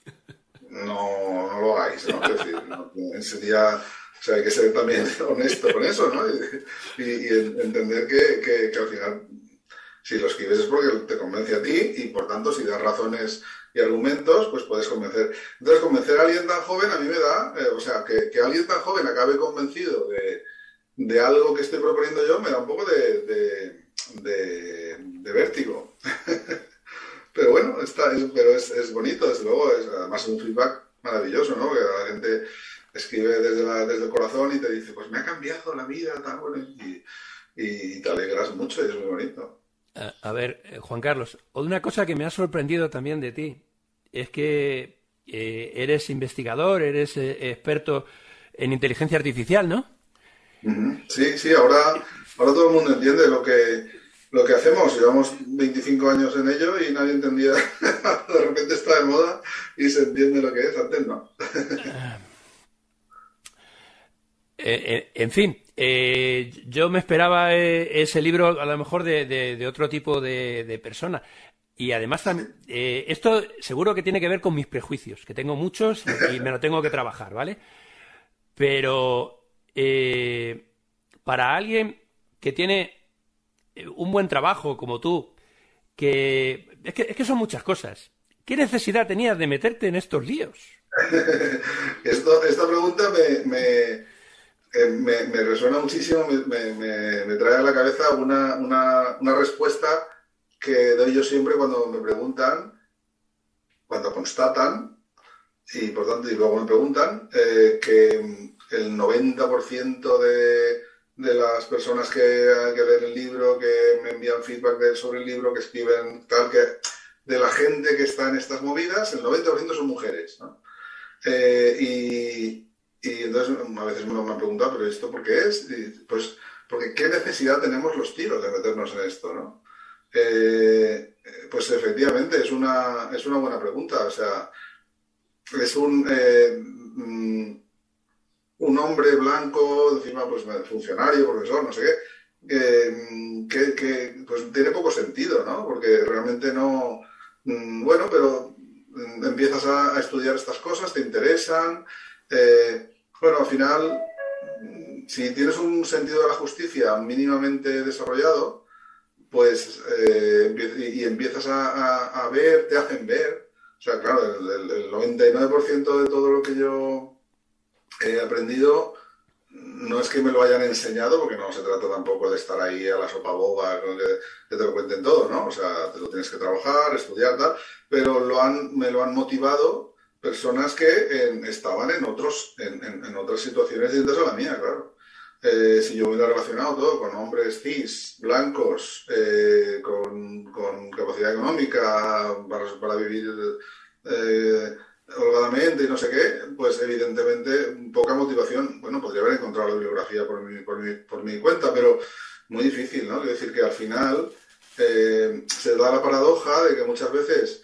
no, no lo hagáis, ¿no? Es decir, no, sería, o sea, hay que ser también honesto con eso, ¿no? Y, y, y entender que, que, que al final... Si lo escribes es porque te convence a ti y, por tanto, si das razones y argumentos, pues puedes convencer. Entonces, convencer a alguien tan joven a mí me da... Eh, o sea, que, que alguien tan joven acabe convencido de, de algo que estoy proponiendo yo me da un poco de, de, de, de vértigo. Pero bueno, está, es, pero es, es bonito, desde luego. Es, además, es un feedback maravilloso, ¿no? Que la gente escribe desde, la, desde el corazón y te dice, pues me ha cambiado la vida, tan bueno, y, y te alegras mucho y es muy bonito. A ver, Juan Carlos, una cosa que me ha sorprendido también de ti es que eh, eres investigador, eres eh, experto en inteligencia artificial, ¿no? Uh-huh. Sí, sí, ahora, ahora todo el mundo entiende lo que, lo que hacemos. Llevamos veinticinco años en ello y nadie entendía. De repente está de moda y se entiende lo que es. Antes no. Eh, eh, en fin, eh, yo me esperaba eh, ese libro a lo mejor de, de, de otro tipo de, de persona. Y además también, eh, esto seguro que tiene que ver con mis prejuicios, que tengo muchos y me lo tengo que trabajar, ¿vale? Pero eh, para alguien que tiene un buen trabajo como tú, que es que, es que son muchas cosas, ¿qué necesidad tenías de meterte en estos líos? Esto, esta pregunta me... me... Eh, me, me resuena muchísimo, me, me, me trae a la cabeza una, una, una respuesta que doy yo siempre cuando me preguntan, cuando constatan, y por tanto, y luego me preguntan, eh, que el noventa por ciento de, de las personas que, que leen el libro, que me envían feedback de, sobre el libro, que escriben tal, que de la gente que está en estas movidas, el noventa por ciento son mujeres, ¿no? Eh, y Y entonces a veces me han preguntado, ¿pero esto por qué es? Y pues porque qué necesidad tenemos los tíos de meternos en esto, ¿no? Eh, pues efectivamente es una, es una buena pregunta. O sea, es un, eh, un hombre blanco, encima pues funcionario, profesor, no sé qué, eh, que, que pues tiene poco sentido, ¿no? Porque realmente no... Bueno, pero empiezas a, a estudiar estas cosas, te interesan... Eh, bueno, al final, si tienes un sentido de la justicia mínimamente desarrollado, pues eh, y, y empiezas a, a, a ver, te hacen ver. O sea, claro, el, el, el noventa y nueve por ciento de todo lo que yo he aprendido no es que me lo hayan enseñado, porque no se trata tampoco de estar ahí a la sopa boba, que, que te lo cuenten todo, ¿no? O sea, te lo tienes que trabajar, estudiar, tal, pero lo han, me lo han motivado personas que en, estaban en otros en, en, en otras situaciones distintas a la mía, claro. Eh, si yo me hubiera relacionado todo con hombres cis, blancos, eh, con, con capacidad económica para, para vivir eh, holgadamente y no sé qué, pues evidentemente poca motivación. Bueno, podría haber encontrado la bibliografía por mi, por mi, por mi cuenta, pero muy difícil, ¿no? Es decir, que al final eh, se da la paradoja de que muchas veces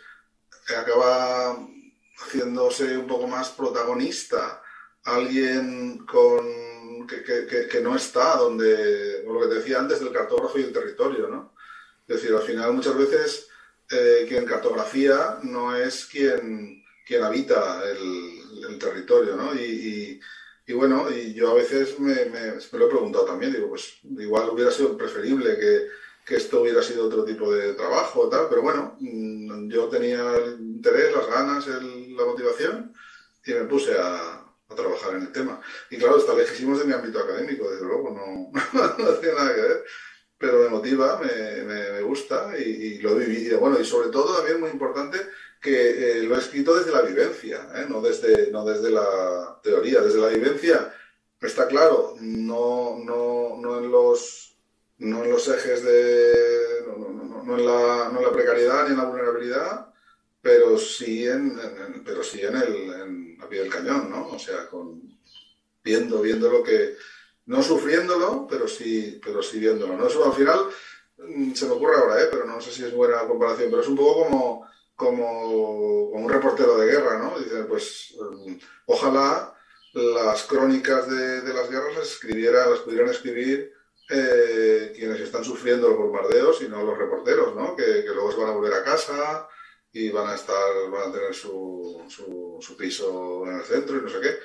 acaba haciéndose un poco más protagonista alguien con que, que, que no está donde, lo que te decía antes del cartógrafo y el territorio, ¿no? Es decir, al final muchas veces eh, quien cartografía no es quien, quien habita el, el territorio, ¿no? Y, y, y bueno, y yo a veces me, me, me lo he preguntado también, digo, pues igual hubiera sido preferible que que esto hubiera sido otro tipo de trabajo, tal, pero bueno, yo tenía el interés, las ganas, el, la motivación y me puse a, a trabajar en el tema. Y claro, está lejísimos de mi ámbito académico, desde luego, no, no tiene nada que ver, pero me motiva, me, me, me gusta y, y lo he vivido. Bueno, y sobre todo también muy importante que eh, lo he escrito desde la vivencia, ¿eh? no, desde, no desde la teoría, desde la vivencia. Está claro, no, no, no en los... no en los ejes de... no, no, no, no, en la, no en la precariedad ni en la vulnerabilidad, pero sí en, en, pero sí en, el, en a pie del cañón, ¿no? O sea, con, viendo, viendo lo que... no sufriéndolo, pero sí, pero sí viéndolo, ¿no? Eso al final se me ocurre ahora, ¿eh? Pero no sé si es buena comparación, pero es un poco como, como, como un reportero de guerra, ¿no? Dice, pues um, ojalá las crónicas de, de las guerras las escribiera, las pudieran escribir Eh, quienes están sufriendo los bombardeos y no los reporteros, ¿no? Que, que luego se van a volver a casa y van a estar, van a tener su, su, su piso en el centro y no sé qué.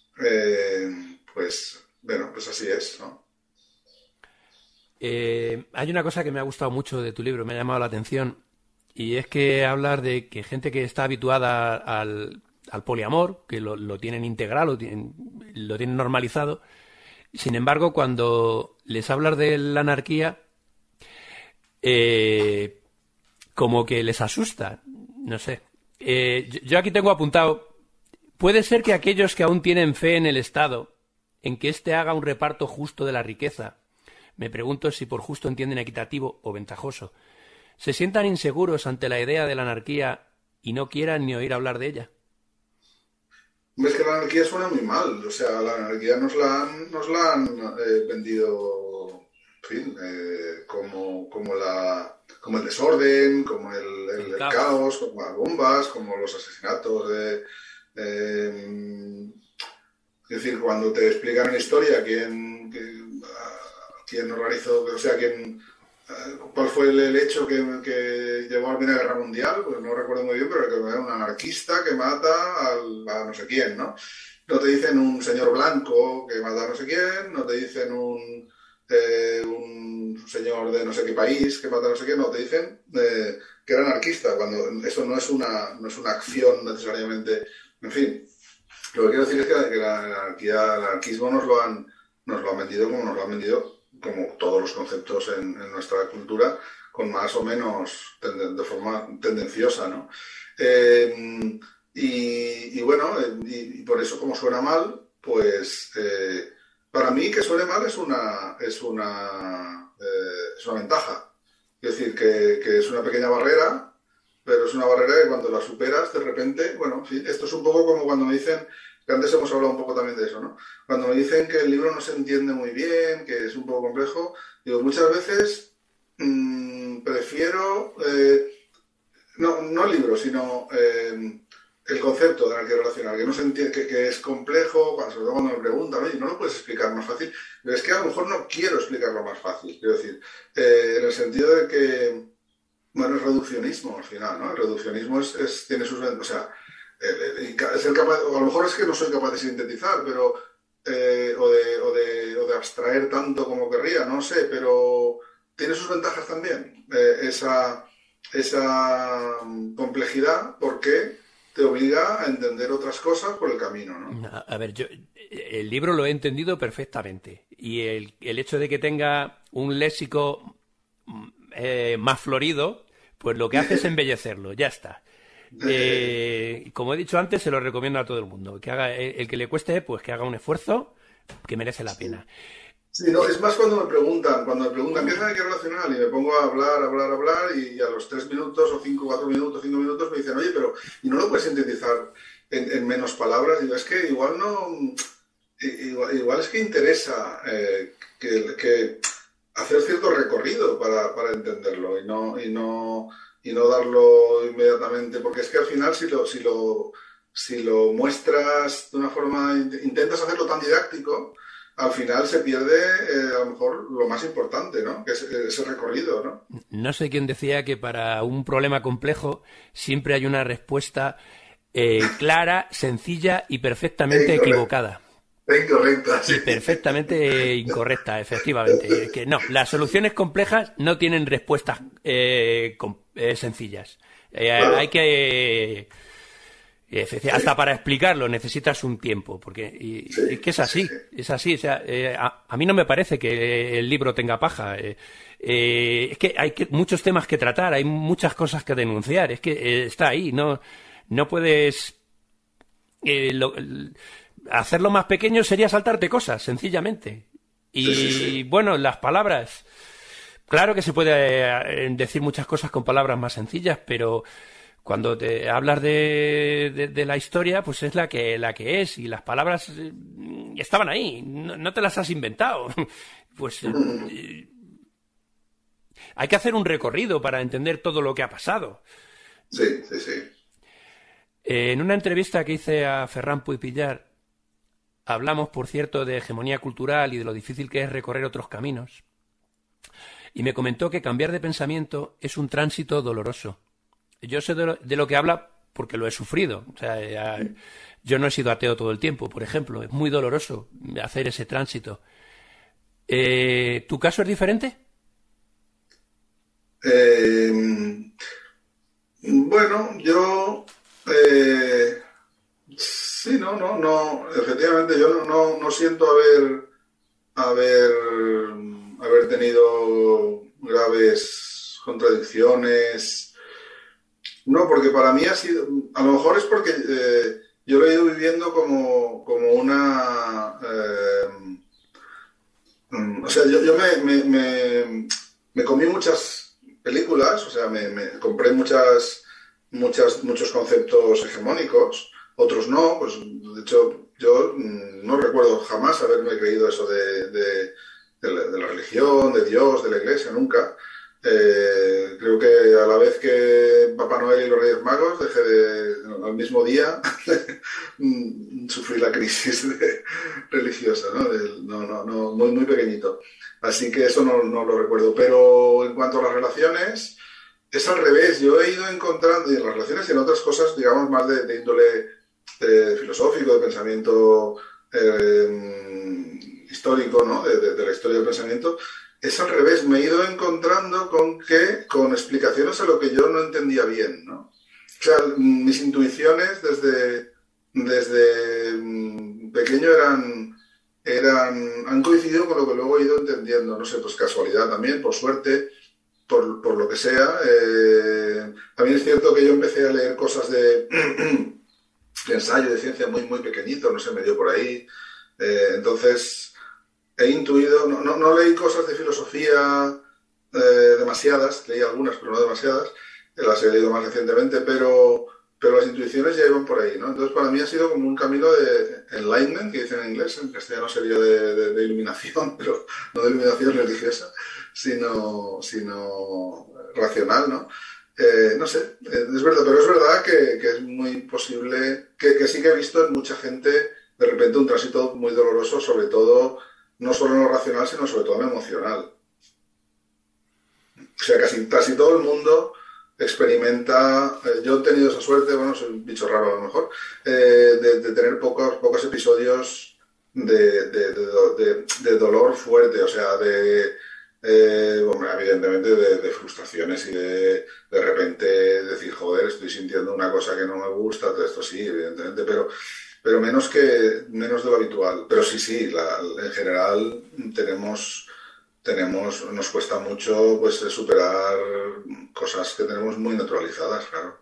Eh, pues, bueno, pues así es, ¿no? Eh, hay una cosa que me ha gustado mucho de tu libro, me ha llamado la atención, y es que hablas de que gente que está habituada al, al poliamor, que lo, lo tienen integral, lo tienen, lo tienen normalizado. Sin embargo, cuando les hablas de la anarquía, eh, como que les asusta, no sé. Eh, yo aquí tengo apuntado, puede ser que aquellos que aún tienen fe en el Estado, en que éste haga un reparto justo de la riqueza, me pregunto si por justo entienden equitativo o ventajoso, se sientan inseguros ante la idea de la anarquía y no quieran ni oír hablar de ella. Es que la anarquía suena muy mal, o sea, la anarquía nos la han, nos la han eh, vendido, en fin, eh, como, como, la, como el desorden, como el, el, El el caos. caos, como las bombas, como los asesinatos de... eh, es decir, cuando te explican en historia quién, quién, quién organizó, o sea, quién, cuál fue el, el hecho que, que llevó a la Primera Guerra Mundial, pues no recuerdo muy bien, pero que era un anarquista que mata al, a no sé quién, ¿no? No te dicen un señor blanco que mata a no sé quién, no te dicen un, eh, un señor de no sé qué país que mata a no sé quién, no, te dicen eh, que era anarquista, cuando eso no es una, no es una acción necesariamente, en fin. Lo que quiero decir es que, que la, anarquía, el anarquismo nos lo, han, nos lo han vendido como nos lo han vendido, como todos los conceptos en, en nuestra cultura, con más o menos tenden, de forma tendenciosa, ¿no? Eh, y, y bueno, y, y por eso como suena mal, pues eh, para mí que suene mal es una, es una, eh, es una ventaja. Es decir, que, que es una pequeña barrera, pero es una barrera que cuando la superas, de repente, bueno, sí, esto es un poco como cuando me dicen, que antes hemos hablado un poco también de eso, ¿no? Cuando me dicen que el libro no se entiende muy bien, que es un poco complejo, digo, muchas veces mmm, prefiero, eh, no, no el libro, sino eh, el concepto de anarquía relacional, que no se entiende, que, que es complejo, sobre todo cuando me preguntan, oye, ¿no lo puedes explicar más fácil? Pero es que a lo mejor no quiero explicarlo más fácil, quiero decir, eh, en el sentido de que bueno, es reduccionismo al final, ¿no? El reduccionismo es, es, tiene sus... O sea, eh, eh, ser capaz... O a lo mejor es que no soy capaz de sintetizar, pero... Eh, o, de, o, de, o de abstraer tanto como querría, no sé, pero tiene sus ventajas también. Eh, esa, esa complejidad, porque te obliga a entender otras cosas por el camino, ¿no? A, a ver, yo el libro lo he entendido perfectamente. Y el, el hecho de que tenga un léxico eh, más florido, pues lo que hace es embellecerlo, ya está. Eh, como he dicho antes, se lo recomiendo a todo el mundo. Que haga, el, el que le cueste, pues que haga un esfuerzo que merece la Sí. pena. Sí, no, es más cuando me preguntan, cuando me preguntan qué es anarquía relacional y me pongo a hablar, hablar, hablar y a los tres minutos o cinco, cuatro minutos, cinco minutos me dicen, oye, pero ¿y no lo puedes sintetizar en, en menos palabras? Y digo, es que igual no, igual, igual es que interesa eh, que, que hacer cierto recorrido para, para entenderlo y no, y no, y no darlo inmediatamente, porque es que al final si lo, si lo, si lo muestras de una forma, intentas hacerlo tan didáctico, al final se pierde eh, a lo mejor lo más importante, ¿no? Que es ese recorrido, ¿no? No sé quién decía que para un problema complejo siempre hay una respuesta eh, clara, sencilla y Es perfectamente incorrecta, equivocada. es incorrecta, Y sí. perfectamente incorrecta, efectivamente. Que no, las soluciones complejas no tienen respuestas eh, com- eh, sencillas. Eh, hay Claro, que... eh, hasta sí, para explicarlo necesitas un tiempo, porque y, y sí, que es sí, así, es así. O sea, eh, a, a mí no me parece que el libro tenga paja. Eh, eh, es que hay que, muchos temas que tratar, hay muchas cosas que denunciar. Es que eh, está ahí, no, no puedes... eh, lo- el- hacerlo más pequeño sería saltarte cosas, sencillamente. sí, sí, Y sí. bueno, las palabras. Claro que se puede eh, decir muchas cosas con palabras más sencillas, pero cuando te hablas de, de, de la historia, pues es la que, la que es. Y las palabras eh, estaban ahí, no, no te las has inventado. Pues eh, hay que hacer un recorrido para entender todo lo que ha pasado. Sí, sí, sí. Eh, en una entrevista que hice a Ferran Puig Pillar, hablamos, por cierto, de hegemonía cultural y de lo difícil que es recorrer otros caminos. Y me comentó que cambiar de pensamiento es un tránsito doloroso. Yo sé de lo, de lo que habla porque lo he sufrido. O sea, ya, yo no he sido ateo todo el tiempo, por ejemplo. Es muy doloroso hacer ese tránsito. Eh, ¿Tu caso es diferente? Eh, bueno, yo... eh, sí, no, no, no, efectivamente, yo no, no, no siento haber, haber, haber tenido graves contradicciones. No, porque para mí ha sido, a lo mejor es porque eh, yo lo he ido viviendo como, como una, eh, mm, o sea, yo, yo me, me, me, me comí muchas películas, o sea, me, me compré muchas, muchas, muchos conceptos hegemónicos, otros no. Pues de hecho yo no recuerdo jamás haberme creído eso de, de, de, la, de la religión, de Dios, de la Iglesia, nunca. Eh, creo que a la vez que Papá Noel y los Reyes Magos dejé de, al mismo día sufrí la crisis de, religiosa, ¿no? De, no, no, no, muy, muy pequeñito. Así que eso no, no lo recuerdo. Pero en cuanto a las relaciones, es al revés. Yo he ido encontrando, y en las relaciones y en otras cosas, digamos, más de, de índole eh, filosófico, de pensamiento eh, histórico, ¿no? De, de, de la historia del pensamiento, es al revés. Me he ido encontrando con que, con explicaciones a lo que yo no entendía bien, ¿no? O sea, mis intuiciones desde, desde pequeño eran, eran, han coincidido con lo que luego he ido entendiendo. No sé, pues casualidad también, por suerte, por, por lo que sea. Eh, también es cierto que yo empecé a leer cosas de, de ensayo, de ciencia muy, muy pequeñito, no sé, me dio por ahí. Eh, entonces... He intuido, no, no, no leí cosas de filosofía eh, demasiadas, leí algunas, pero no demasiadas, las he leído más recientemente, pero, pero las intuiciones ya iban por ahí, ¿no? Entonces para mí ha sido como un camino de enlightenment, que dicen en inglés, en castellano sería de, de, de iluminación, pero no de iluminación religiosa, sino, sino racional, ¿no? Eh, no sé, es verdad, pero es verdad que, que es muy posible, que, que sí que he visto en mucha gente de repente un tránsito muy doloroso, sobre todo no solo en lo racional, sino sobre todo en lo emocional. O sea, casi, casi todo el mundo experimenta... Eh, yo he tenido esa suerte, bueno, soy un bicho raro a lo mejor, eh, de, de tener pocos, pocos episodios de, de, de, de, de dolor fuerte, o sea, de... Eh, hombre, evidentemente de, de frustraciones y de de repente decir, joder, estoy sintiendo una cosa que no me gusta, todo esto sí, evidentemente, pero... pero menos que menos de lo habitual. Pero sí, sí, la, en general tenemos, tenemos, nos cuesta mucho pues superar cosas que tenemos muy naturalizadas, claro.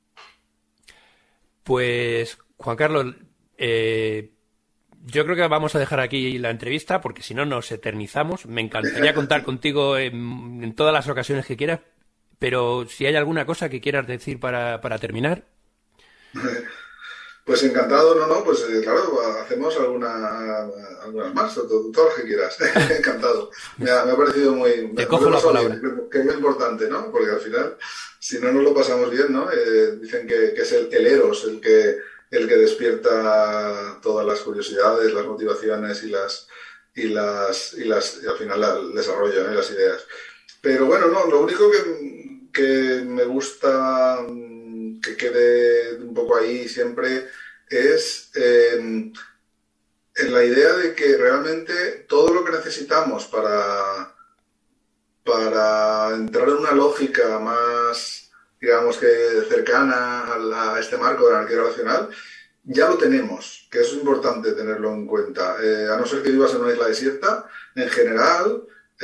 Pues, Juan Carlos, eh, yo creo que vamos a dejar aquí la entrevista porque si no nos eternizamos. Me encantaría contar contigo en, en todas las ocasiones que quieras, pero si hay alguna cosa que quieras decir para, para terminar. Pues encantado, no, no, pues eh, claro, hacemos alguna, algunas más, todas las que quieras. Encantado. Me ha, me ha parecido muy... Te me, cojo me la palabra. Bien, que es muy importante, ¿no? Porque al final, si no nos lo pasamos bien, ¿no? Eh, dicen que, que es el, el eros el que, el que despierta todas las curiosidades, las motivaciones y las y las y las y al final la, el desarrollo, ¿no? Y las ideas. Pero bueno, no, lo único que, que me gusta que quede un poco ahí siempre es eh, en la idea de que realmente todo lo que necesitamos para, para entrar en una lógica más, digamos que cercana a, a este marco de la anarquía racional, ya lo tenemos, que eso es importante tenerlo en cuenta. Eh, a no ser que vivas en una isla desierta, en general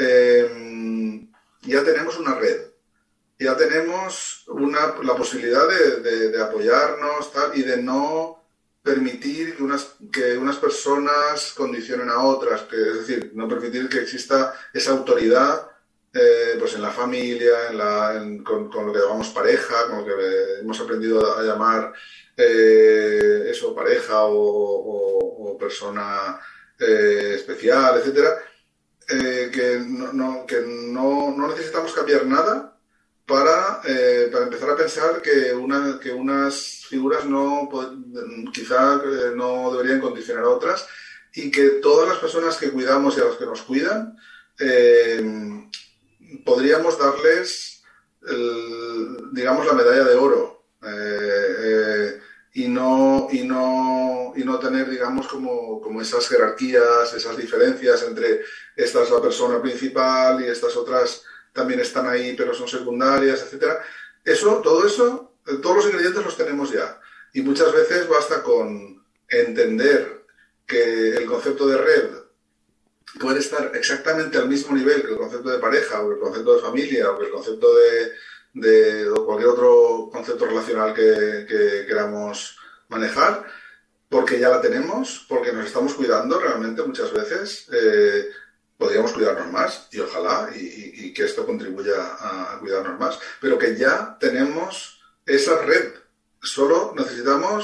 eh, ya tenemos una red. Ya tenemos una, la posibilidad de, de, de apoyarnos tal, y de no permitir que unas, que unas personas condicionen a otras, que, es decir, no permitir que exista esa autoridad eh, pues en la familia, en la, en, con, con lo que llamamos pareja, con lo que hemos aprendido a llamar eh, eso, pareja o, o, o persona eh, especial, etcétera, eh, que, no, no, que no, no necesitamos cambiar nada Para, eh, para empezar a pensar que, una, que unas figuras no, quizá eh, no deberían condicionar a otras, y que todas las personas que cuidamos y a las que nos cuidan eh, podríamos darles, el, digamos, la medalla de oro eh, eh, y, no, y, no, y no tener, digamos, como, como esas jerarquías, esas diferencias entre esta es la persona principal y estas otras también están ahí pero son secundarias, etcétera. Eso, todo eso, todos los ingredientes los tenemos ya. Y muchas veces basta con entender que el concepto de red puede estar exactamente al mismo nivel que el concepto de pareja, o el concepto de familia, o el concepto de, de o cualquier otro concepto relacional que, que queramos manejar, porque ya la tenemos, porque nos estamos cuidando realmente muchas veces. Eh, podríamos cuidarnos más, y ojalá, y, y, y que esto contribuya a, a cuidarnos más, pero que ya tenemos esa red. Solo necesitamos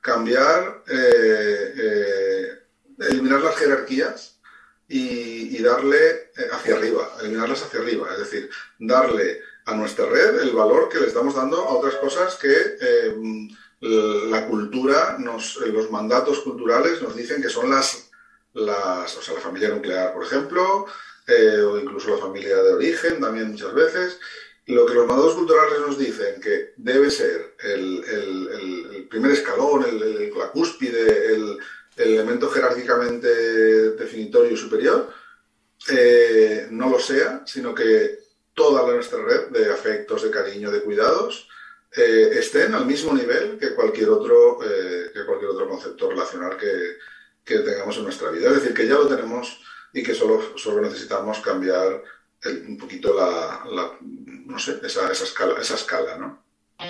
cambiar, eh, eh, eliminar las jerarquías y, y darle hacia arriba, eliminarlas hacia arriba, es decir, darle a nuestra red el valor que le estamos dando a otras cosas que eh, la cultura, nos, los mandatos culturales nos dicen que son las, las o sea, la familia nuclear, por ejemplo, eh, o incluso la familia de origen, también muchas veces. Lo que los mandatos culturales nos dicen que debe ser el, el, el, el primer escalón, el, el, la cúspide, el, el elemento jerárquicamente definitorio y superior, eh, no lo sea, sino que toda la nuestra red de afectos, de cariño, de cuidados, eh, estén al mismo nivel que cualquier otro, eh, que cualquier otro concepto relacional que, que tengamos en nuestra vida. Es decir, que ya lo tenemos y que solo, solo necesitamos cambiar el, un poquito la, la no sé, esa, esa escala, esa escala, ¿no?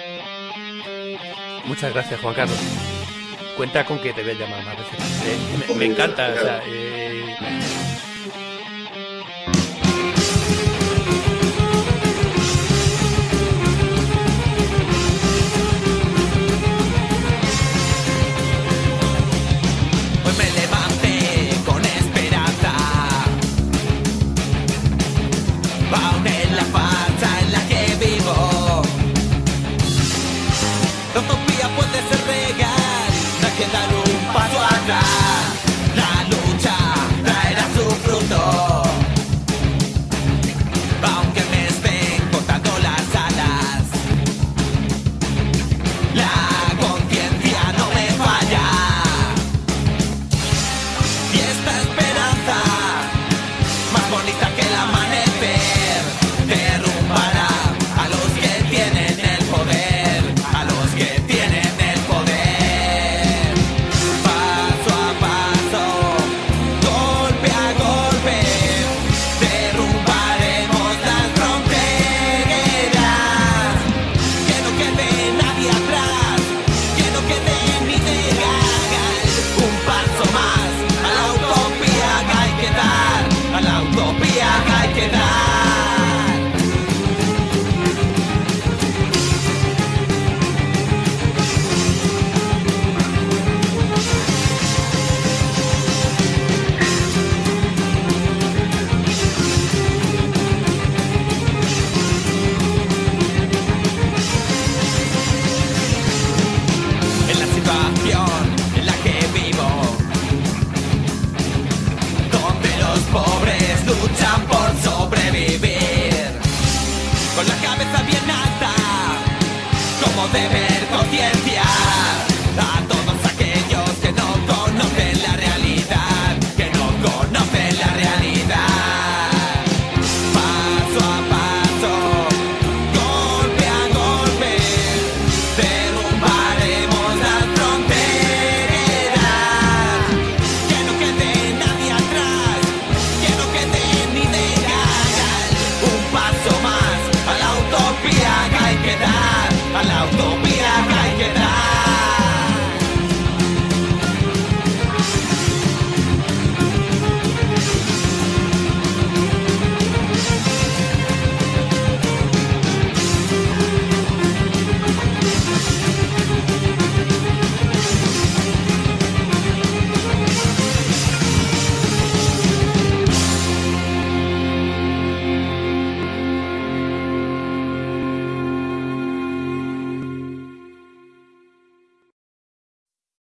Muchas gracias, Juan Carlos. Cuenta con que te voy a llamar más veces. Eh, me, me encanta, o sea, eh... Puede ser regal, no queda